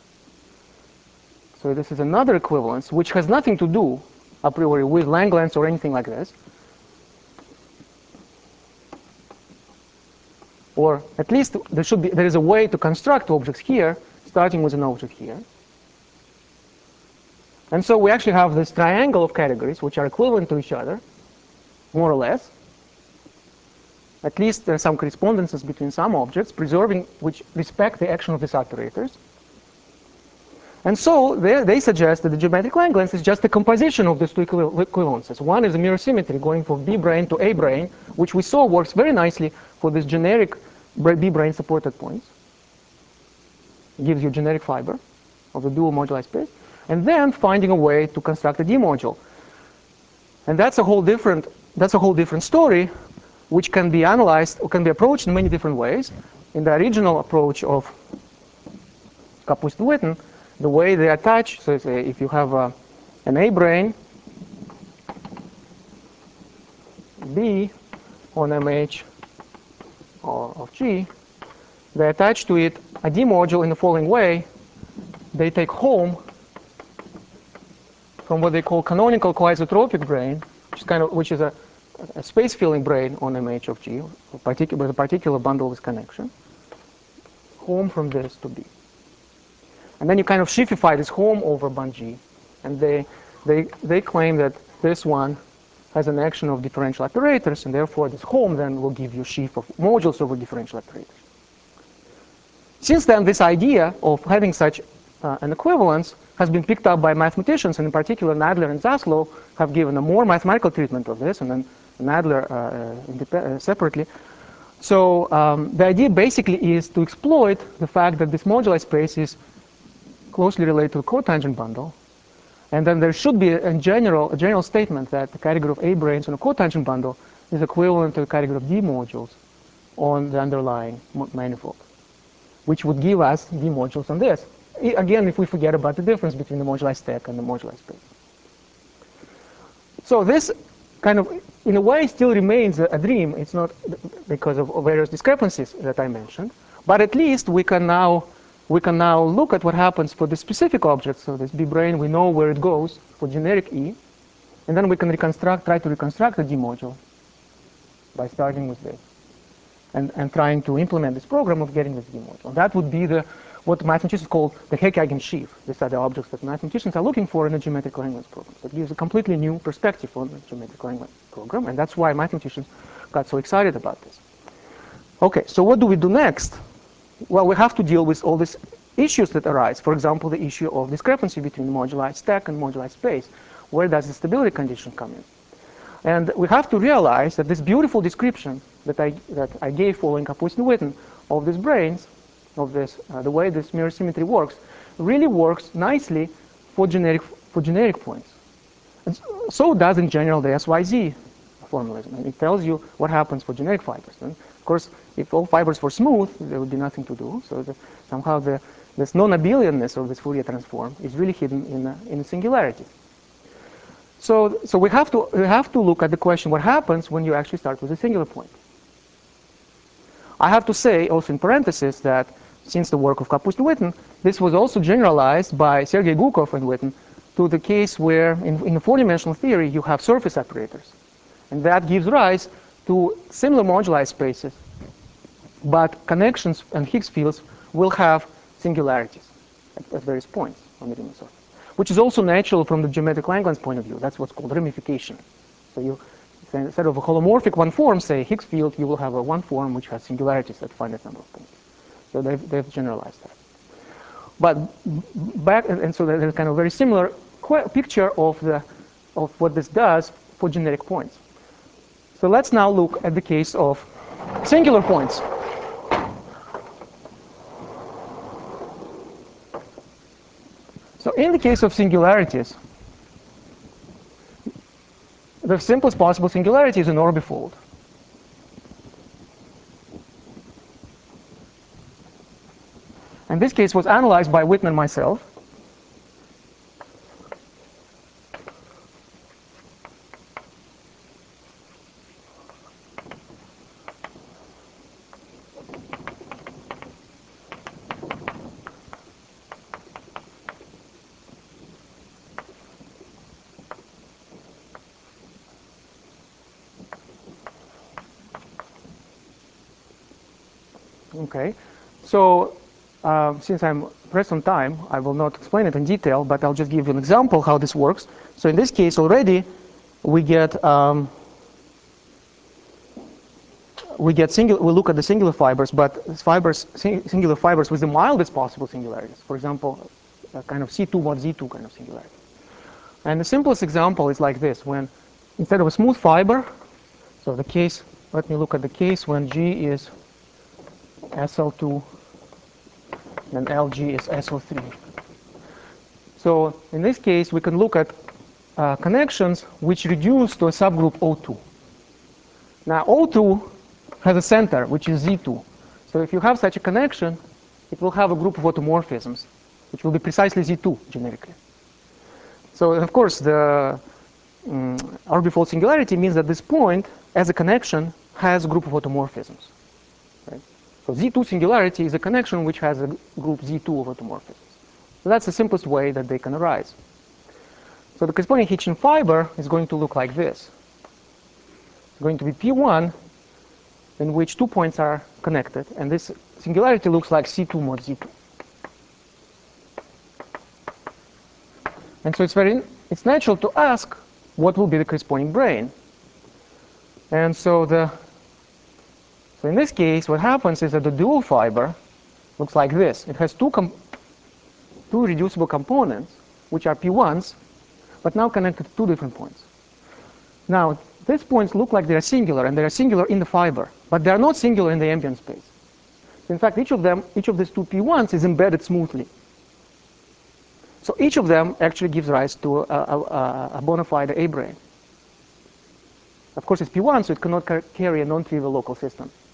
So this is another equivalence which has nothing to do a priori with Langlands or anything like this. Or at least there is a way to construct objects here, starting with an object here. And so we actually have this triangle of categories which are equivalent to each other, more or less. At least there are some correspondences between some objects, preserving which respect the action of these operators. And so they suggest that the geometric Langlands is just a composition of these two equivalences. One is a mirror symmetry going from B brane to A brane, which we saw works very nicely for this generic B brane supported points. It gives you a generic fiber of the dual moduli space. And then finding a way to construct a D module. And that's a whole different story, which can be analyzed or can be approached in many different ways. In the original approach of Kapustin and Witten, the way they attach, so if you have an A brane B on MH of G, they attach to it a D module in the following way. They take home from what they call canonical coisotropic brane, which is a space-filling brane on MH of G, with a particular bundle with connection, home from this to B. And then you kind of sheafify this home over bun G, and they claim that this one has an action of differential operators, and therefore this home then will give you a sheaf of modules over differential operators. Since then, this idea of having such an equivalence has been picked up by mathematicians, and in particular Nadler and Zaslow have given a more mathematical treatment of this, and then Nadler separately. So the idea basically is to exploit the fact that this moduli space is closely related to a cotangent bundle, and then there should be a general statement that the category of A branes on a cotangent bundle is equivalent to the category of D modules on the underlying manifold, which would give us the modules on this. Again, if we forget about the difference between the moduli stack and the moduli space. So this kind of, in a way, still remains a dream. It's not because of various discrepancies that I mentioned, but at least we can now look at what happens for the specific object. So this B-brane, we know where it goes for generic E, and then we can try to reconstruct the D module by starting with this, and trying to implement this program of getting this D module. That would be what mathematicians call the Hecke eigensheaf. These are the objects that mathematicians are looking for in a geometric Langlands program. So it gives a completely new perspective on the geometric Langlands program, and that's why mathematicians got so excited about this. Okay, so what do we do next? Well, we have to deal with all these issues that arise. For example, the issue of discrepancy between the moduli stack and moduli space. Where does the stability condition come in? And we have to realize that this beautiful description that I gave following Kapustin-Witten of these branes, of this, the way this mirror symmetry works, really works nicely for generic points. And so does in general the SYZ formalism. And it tells you what happens for generic fibers. And of course, if all fibers were smooth, there would be nothing to do. So somehow this non-abelianness of this Fourier transform is really hidden in singularities. So we have to look at the question: what happens when you actually start with a singular point? I have to say also in parentheses that since the work of Kapustin-Witten, this was also generalized by Sergei Gukov and Witten to the case where in the four-dimensional theory you have surface operators, and that gives rise to similar moduli spaces, but connections and Higgs fields will have singularities at various points on the Riemann surface, which is also natural from the geometric Langlands point of view. That's what's called ramification. So you, instead of a holomorphic one form, say Higgs field, you will have a one form which has singularities at finite number of points. So they've generalized that. But and so there's kind of a very similar picture of what this does for generic points. So let's now look at the case of singular points. So in the case of singularities, the simplest possible singularity is an orbifold. And this case was analyzed by Witten and myself. Okay, so since I'm pressed on time, I will not explain it in detail, but I'll just give you an example how this works. So in this case already, we look at the singular fibers, but singular fibers with the mildest possible singularities. For example, a kind of C2 mod Z2 kind of singularity. And the simplest example is like this: when instead of a smooth fiber, so the case, let me look at the case when G is SL2 and LG is SO3. So in this case, we can look at connections which reduce to a subgroup O2. Now O2 has a center, which is Z2. So if you have such a connection, it will have a group of automorphisms, which will be precisely Z2 generically. So of course, the orbifold singularity means that this point, as a connection, has a group of automorphisms. Right? So Z2 singularity is a connection which has a group Z2 of automorphisms. So that's the simplest way that they can arise. So the corresponding Hitchin fiber is going to look like this. It's going to be P1, in which 2 points are connected, and this singularity looks like C2 mod Z2. And so it's natural to ask what will be the corresponding brane. And so in this case, what happens is that the dual fiber looks like this. It has two reducible components, which are P1s, but now connected to 2 different points. Now, these points look like they are singular, and they are singular in the fiber, but they are not singular in the ambient space. So in fact, each of these 2 P1s is embedded smoothly. So each of them actually gives rise to a bona fide A brane. Of course, it's P1, so it cannot carry a non-trivial local system.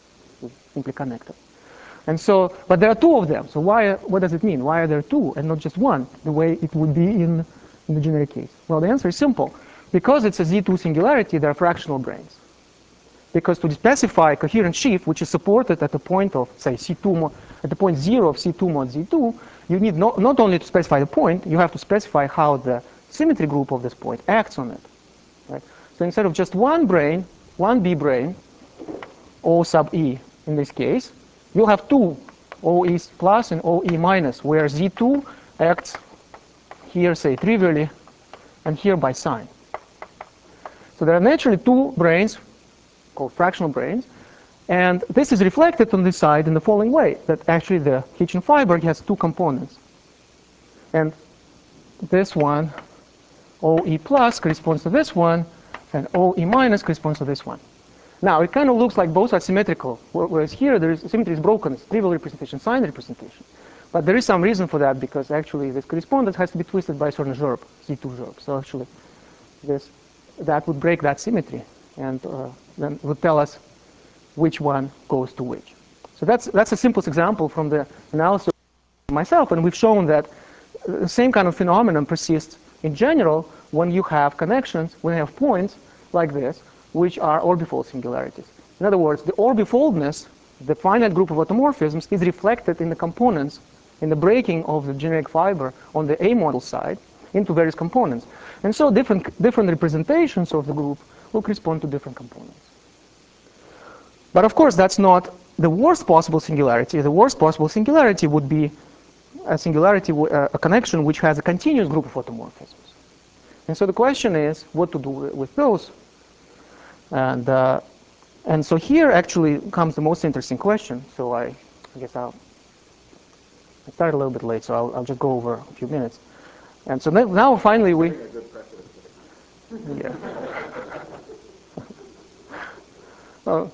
simply connected. And so, but there are two of them. So what does it mean? Why are there two and not just one, the way it would be in the generic case? Well, the answer is simple. Because it's a Z2 singularity, there are fractional branes. Because to specify coherent sheaf, which is supported at the point of, say, C2 at the point 0 of C2 mod Z2, you need not only to specify the point, you have to specify how the symmetry group of this point acts on it. Right? So instead of just one brane, one B brane, O sub E in this case, you'll have two, OE plus and OE minus, where Z2 acts here, say, trivially, and here by sign. So there are naturally two branes called fractional branes, and this is reflected on this side in the following way, that actually the Hitchin-Feinberg has two components. And this one, OE plus, corresponds to this one, and OE minus corresponds to this one. Now, it kind of looks like both are symmetrical, whereas here symmetry is broken. It's trivial representation, sign representation. But there is some reason for that, because actually this correspondence has to be twisted by a certain Zerb, Z2 Zerb. So actually, that would break that symmetry, and then would tell us which one goes to which. So that's the simplest example from the analysis of myself, and we've shown that the same kind of phenomenon persists in general when you have connections, when you have points like this, which are orbifold singularities. In other words, the orbifoldness, the finite group of automorphisms, is reflected in the components, in the breaking of the generic fiber on the A model side into various components. And so different representations of the group will correspond to different components. But of course, that's not the worst possible singularity. The worst possible singularity would be a singularity, a connection which has a continuous group of automorphisms. And so the question is what to do with those. And so here actually comes the most interesting question. So I guess I started a little bit late, so I'll just go over a few minutes. And so now finally we. Yeah. Oh.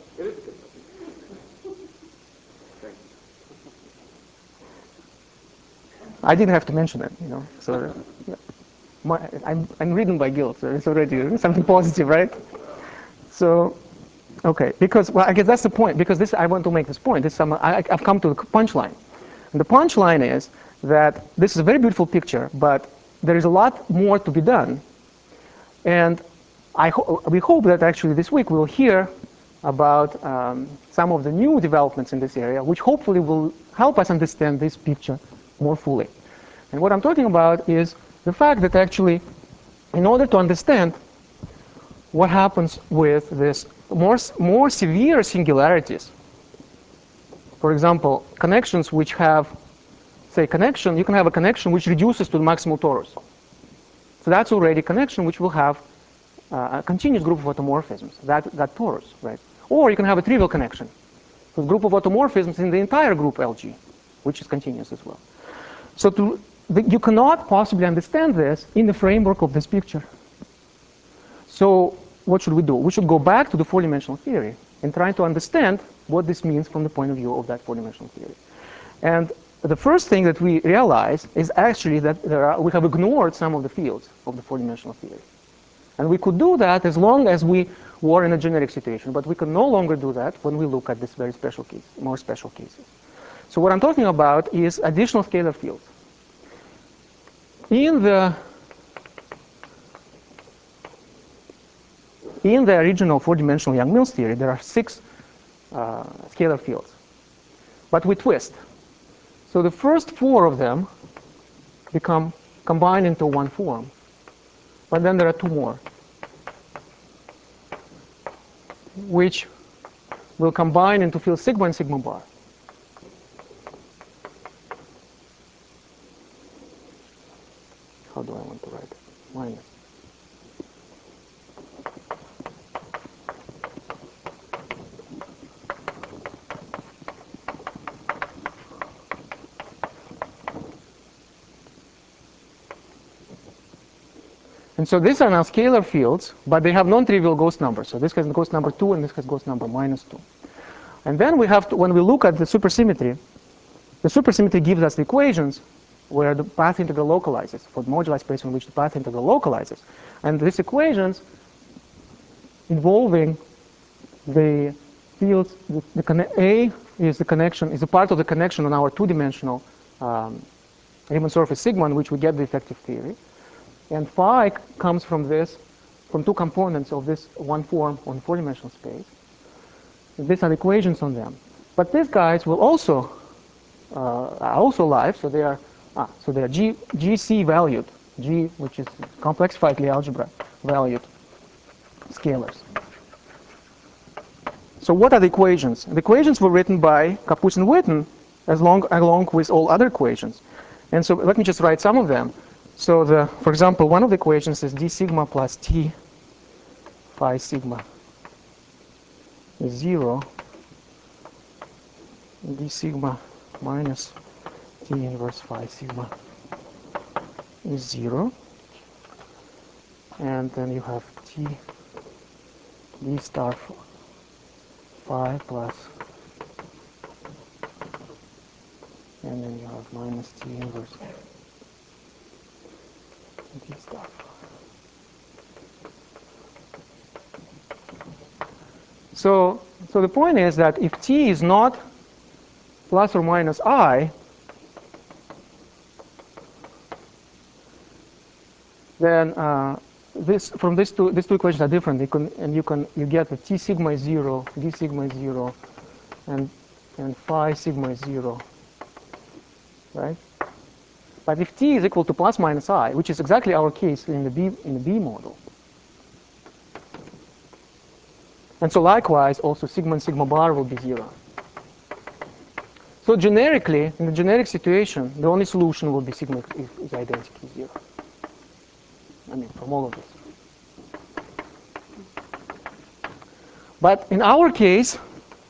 I didn't have to mention it, you know. So I'm ridden by guilt. So it's already something positive, right? So, okay, because, well, I guess that's the point, because I want to make this point. I've come to the punchline. And the punchline is that this is a very beautiful picture, but there is a lot more to be done. And we hope that actually this week we'll hear about some of the new developments in this area, which hopefully will help us understand this picture more fully. And what I'm talking about is the fact that actually, in order to understand what happens with this more severe singularities, for example, connections which have, say, you can have a connection which reduces to the maximal torus. So that's already a connection which will have a continuous group of automorphisms, that torus, right? Or you can have a trivial connection with a group of automorphisms in the entire group LG, which is continuous as well. So you cannot possibly understand this in the framework of this picture. So what should we do? We should go back to the four-dimensional theory and try to understand what this means from the point of view of that four-dimensional theory. And the first thing that we realize is actually that we have ignored some of the fields of the four-dimensional theory. And we could do that as long as we were in a generic situation, but we can no longer do that when we look at this very special case, more special cases. So what I'm talking about is additional scalar fields. In the original four-dimensional Yang-Mills theory, there are 6 scalar fields, but we twist. So the first 4 of them become combined into one form, but then there are 2 more, which will combine into field sigma and sigma bar. How do I want to write it? Minus. And so these are now scalar fields, but they have non-trivial ghost numbers. So this has ghost number 2, and this has ghost number -2. And then we have to, when we look at the supersymmetry gives us the equations where the path integral localizes, for the moduli space in which the path integral localizes. And these equations involving the fields, A is the connection, is a part of the connection on our two-dimensional Riemann surface sigma, in which we get the effective theory. And phi comes from this, from two components of this one form on four-dimensional space. And these are equations on them. But these guys will also are also alive, so they are GC valued, G, which is complexified Lie algebra valued scalars. So what are the equations? The equations were written by Kappus and Witten along with all other equations. And so let me just write some of them. So for example, one of the equations is d sigma plus t phi sigma is 0, d sigma minus t inverse phi sigma is 0, and then you have t d star phi plus, and then you have minus t inverse d star phi. So the point is that if t is not plus or minus I, then these two equations are different. You get that t sigma is 0, d sigma is 0, and phi sigma is 0, right? But if t is equal to plus minus I, which is exactly our case in the B model, and so likewise also sigma and sigma bar will be 0. So generically, in the generic situation, the only solution will be sigma is identically 0. I mean, from all of this. But in our case,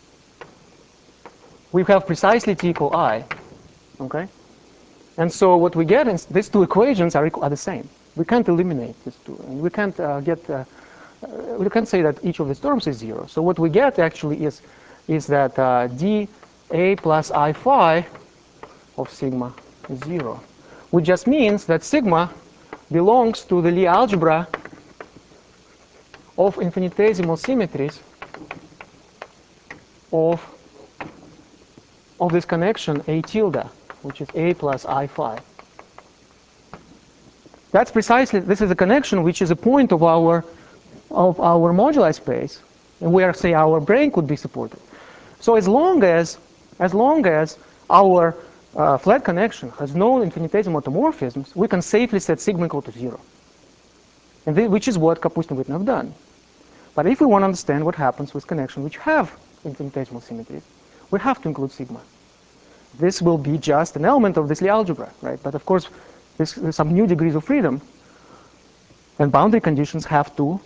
we have precisely t equal I, okay? And so what we get is these two equations are the same. We can't eliminate these two, and we can't we can't say that each of these terms is 0. So what we get actually is that dA plus I phi of sigma is 0, which just means that sigma belongs to the Lie algebra of infinitesimal symmetries of this connection A tilde, which is A plus I phi. That's precisely, this is a connection which is a point of our moduli space, and where, say, our brain could be supported. So as long as our flat connection has no infinitesimal automorphisms, we can safely set sigma equal to 0, and which is what Kappus and Witten have done. But if we want to understand what happens with connections which have infinitesimal symmetries, we have to include sigma. This will be just an element of this Lie algebra, right? But of course, there's some new degrees of freedom, and boundary conditions have to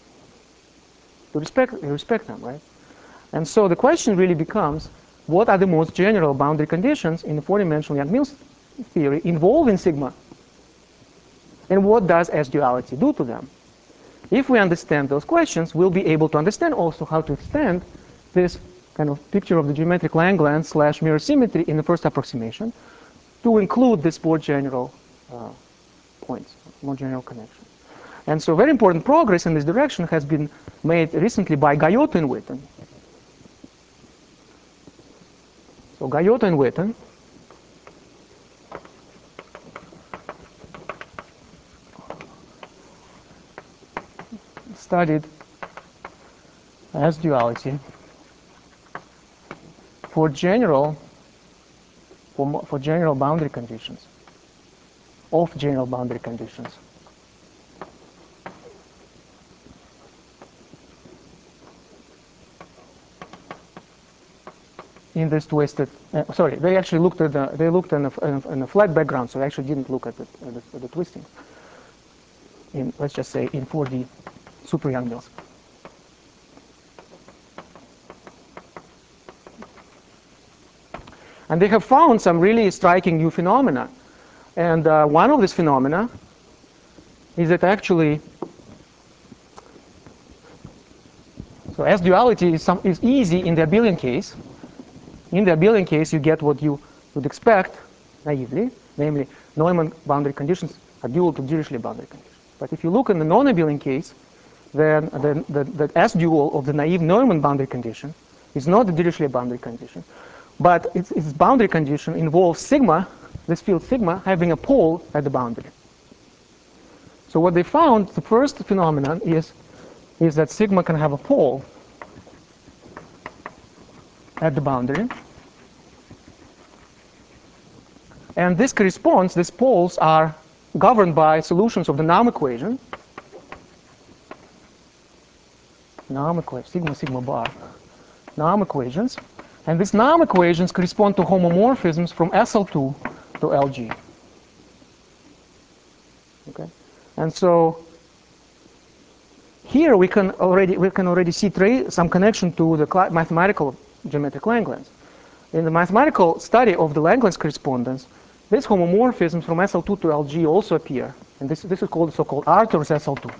respect them, right? And so the question really becomes, what are the most general boundary conditions in the four-dimensional Yang-Mills theory involving sigma? And what does S-duality do to them? If we understand those questions, we'll be able to understand also how to extend this kind of picture of the geometric Langland / mirror symmetry in the first approximation to include these more general points, more general connections. And so very important progress in this direction has been made recently by Gayotto and Witten. So Gayotto and Witten studied S-duality for general boundary conditions, of general boundary conditions. In this twisted, sorry, they actually looked at in a flat background, so they actually didn't look at the twisting. In, let's just say, in 4D super Yang-Mills. And they have found some really striking new phenomena. And one of these phenomena is that actually, so S-duality is easy in the abelian case. In the abelian case, you get what you would expect naively, namely Neumann boundary conditions are dual to Dirichlet boundary conditions. But if you look in the non-abelian case, then the S-dual of the naive Neumann boundary condition It's not the Dirichlet boundary condition. But its boundary condition involves sigma, this field sigma, having a pole at the boundary. So what they found, the first phenomenon is that sigma can have a pole at the boundary. And this corresponds, these poles are governed by solutions of the Nahm equation. Nahm equation, sigma, sigma bar. Nahm equations. And these Nahm equations correspond to homomorphisms from SL2 to LG. Okay? And so here we can already see some connection to the mathematical geometric Langlands. In the mathematical study of the Langlands correspondence, these homomorphisms from SL2 to LG also appear. And this is called the so-called Arthur's SL2.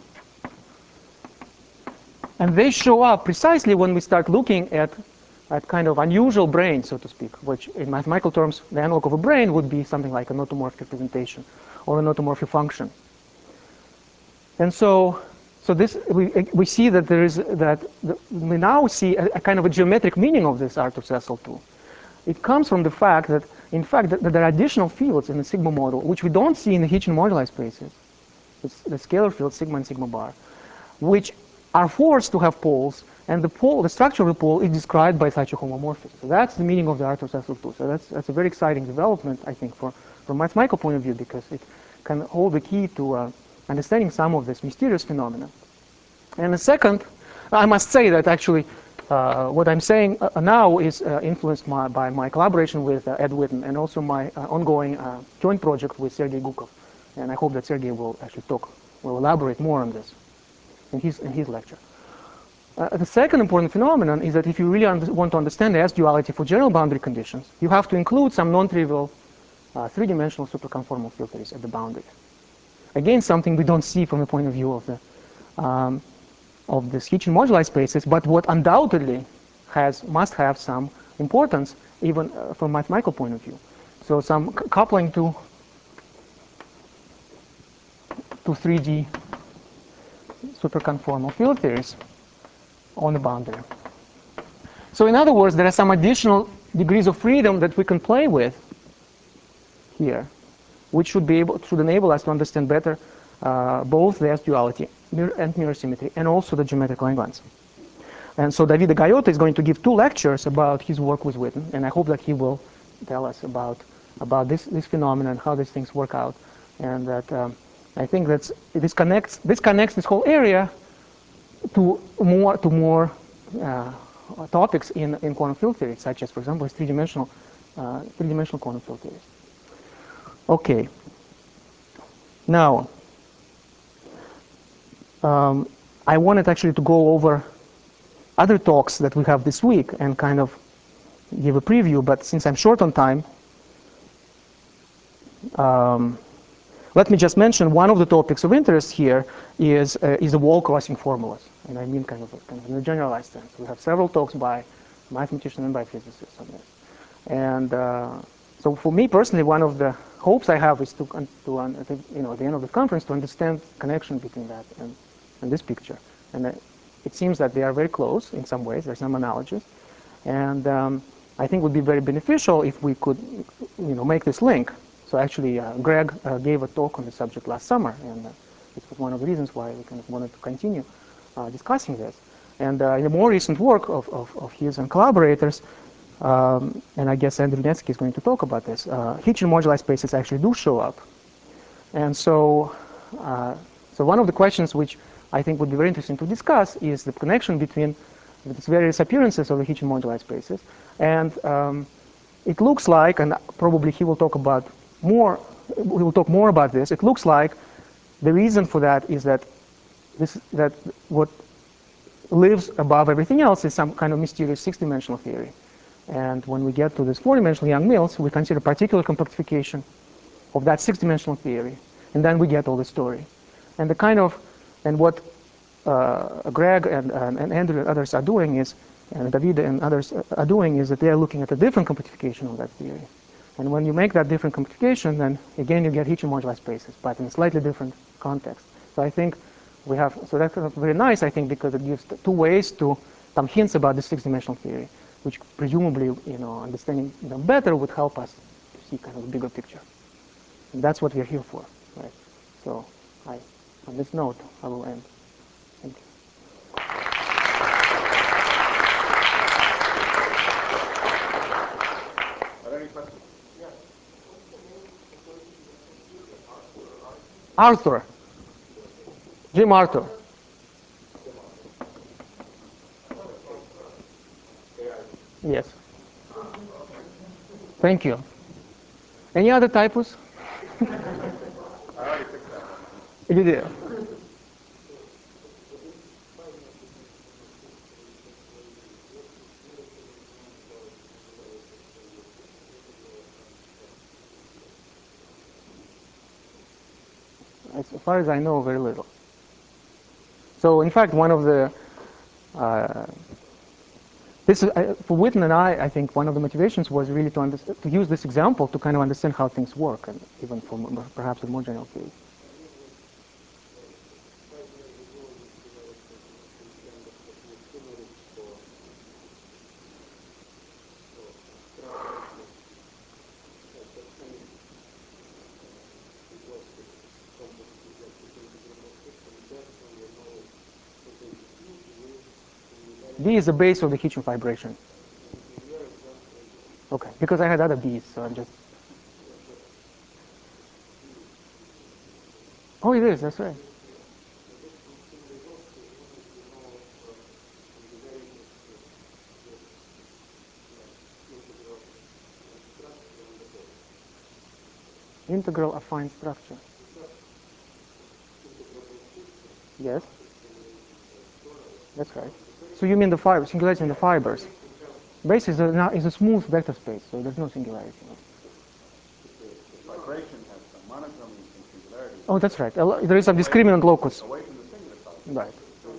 And they show up precisely when we start looking at kind of unusual brain, so to speak, which in mathematical terms, the analog of a brain would be something like an automorphic representation or an automorphic function. And so this we see that we now see a kind of a geometric meaning of this Arthur's SL2. It comes from the fact that, in fact, that there are additional fields in the sigma model which we don't see in the Hitchin moduli spaces. It's the scalar field sigma and sigma bar, which are forced to have poles, and the structure of the pole is described by such a homomorphism. So that's the meaning of the Arthur's SL2. So that's a very exciting development, I think, from a mathematical point of view, because it can hold the key to understanding some of this mysterious phenomena. And the second, I must say that actually what I'm saying now is influenced by my collaboration with Ed Witten and also my ongoing joint project with Sergei Gukov. And I hope that Sergei will actually will elaborate more on this in his lecture. The second important phenomenon is that if you really want to understand the S-duality for general boundary conditions, you have to include some non-trivial three-dimensional superconformal filters at the boundary. Again, something we don't see from the point of view of the Hitchin moduli spaces, but what undoubtedly must have some importance even from a mathematical point of view. So some coupling to 3D superconformal field theories on the boundary. So in other words, there are some additional degrees of freedom that we can play with here, which should enable us to understand better both the S-duality and mirror symmetry, and also the geometric Langlands. And so Davide Gaiota is going to give 2 lectures about his work with Witten, and I hope that he will tell us about this phenomenon, how these things work out, and that I think that this connects this whole area to more topics in quantum field theory, such as, for example, three-dimensional quantum field theories. Okay. Now, I wanted actually to go over other talks that we have this week and kind of give a preview, but since I'm short on time, let me just mention one of the topics of interest here is the wall crossing formulas, and I mean kind of in a generalized sense. We have several talks by mathematicians and by physicists on this, and so for me personally, one of the hopes I have is to at the end of the conference, to understand the connection between that and this picture. And it seems that they are very close in some ways. There's some analogies, and I think it would be very beneficial if we could, make this link. So actually, Greg gave a talk on the subject last summer, and this was one of the reasons why we kind of wanted to continue discussing this. And in the more recent work of his and collaborators, and I guess Andrew Netsky is going to talk about this, Hitchin moduli spaces actually do show up. And so, one of the questions which I think would be very interesting to discuss is the connection between these various appearances of the Hitchin moduli spaces. And it looks like, and probably he will talk more about this, it looks like the reason for that is that what lives above everything else is some kind of mysterious 6-dimensional theory. And when we get to this 4-dimensional Young-Mills, we consider particular compactification of that 6-dimensional theory, and then we get all the story. And what Greg and Andrew and others are doing is, and David and others are doing, is that they are looking at a different compactification of that theory. And when you make that different compactification, then again you get Hitchin moduli spaces, but in a slightly different context. So I think so that's very nice, I think, because it gives 2 ways to some hints about the 6-dimensional theory. which presumably, understanding them better would help us to see kind of a bigger picture. And that's what we're here for, right? So on this note, I will end. Thank you. Are there any questions? Yeah. Arthur. Jim Arthur. Yes. Thank you. Any other typos? I already fixed that one. You did. As far as I know, very little. So in fact, one of the for Witten and I think one of the motivations was really to use this example to kind of understand how things work, and even for perhaps a more general case. B is the base of the Hitchin vibration. Okay, because I had other B's, so I'm just... Oh, it is, that's right. Integral affine structure. Yes. That's right. So you mean the fiber, singularity in the fibers. Base is a smooth vector space, so there's no singularity. Vibration has some monodromy and some singularity. Oh, that's right. There is some discriminant locus. Away from the singular side. Right.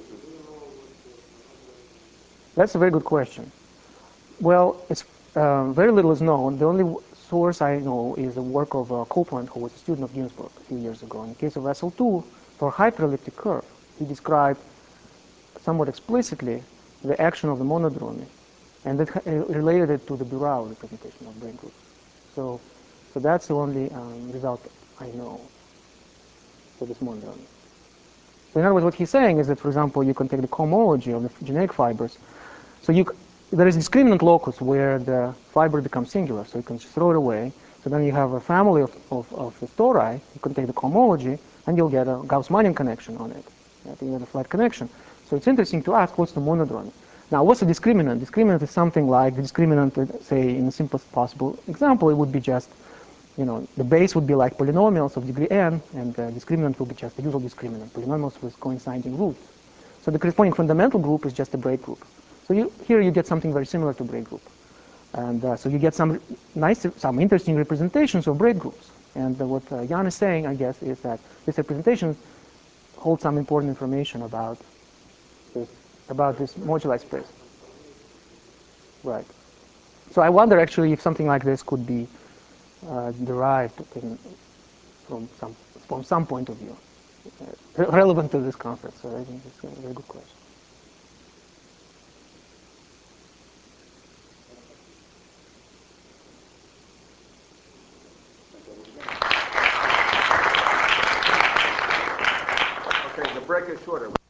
That's a very good question. Well, it's very little is known. The only source I know is the work of Copeland, who was a student of Ginsburg a few years ago. In the case of SL2, for a hyperelliptic curve, he described somewhat explicitly the action of the monodromy, and that related it to the Burao representation of brane groups. So that's the only result I know for this monodromy. So in other words, what he's saying is that, for example, you can take the cohomology of the generic fibers. So there is discriminant locus where the fiber becomes singular, so you can just throw it away. So then you have a family of the tori. You can take the cohomology, and you'll get a Gauss-Manin connection on it. You get a flat connection. So it's interesting to ask what's the monodromy. Now, what's the discriminant? Discriminant is something like the discriminant, say, in the simplest possible example, it would be just, the base would be like polynomials of degree n, and the discriminant will be just the usual discriminant, polynomials with coinciding roots. So the corresponding fundamental group is just a break group. So here you get something very similar to break group. And so you get some interesting representations of break groups. And what Jan is saying, I guess, is that these representations hold some important information about this moduli space. Right. So I wonder actually if something like this could be derived from some point of view, relevant to this conference. So I think it's a very good question. Okay, the break is shorter.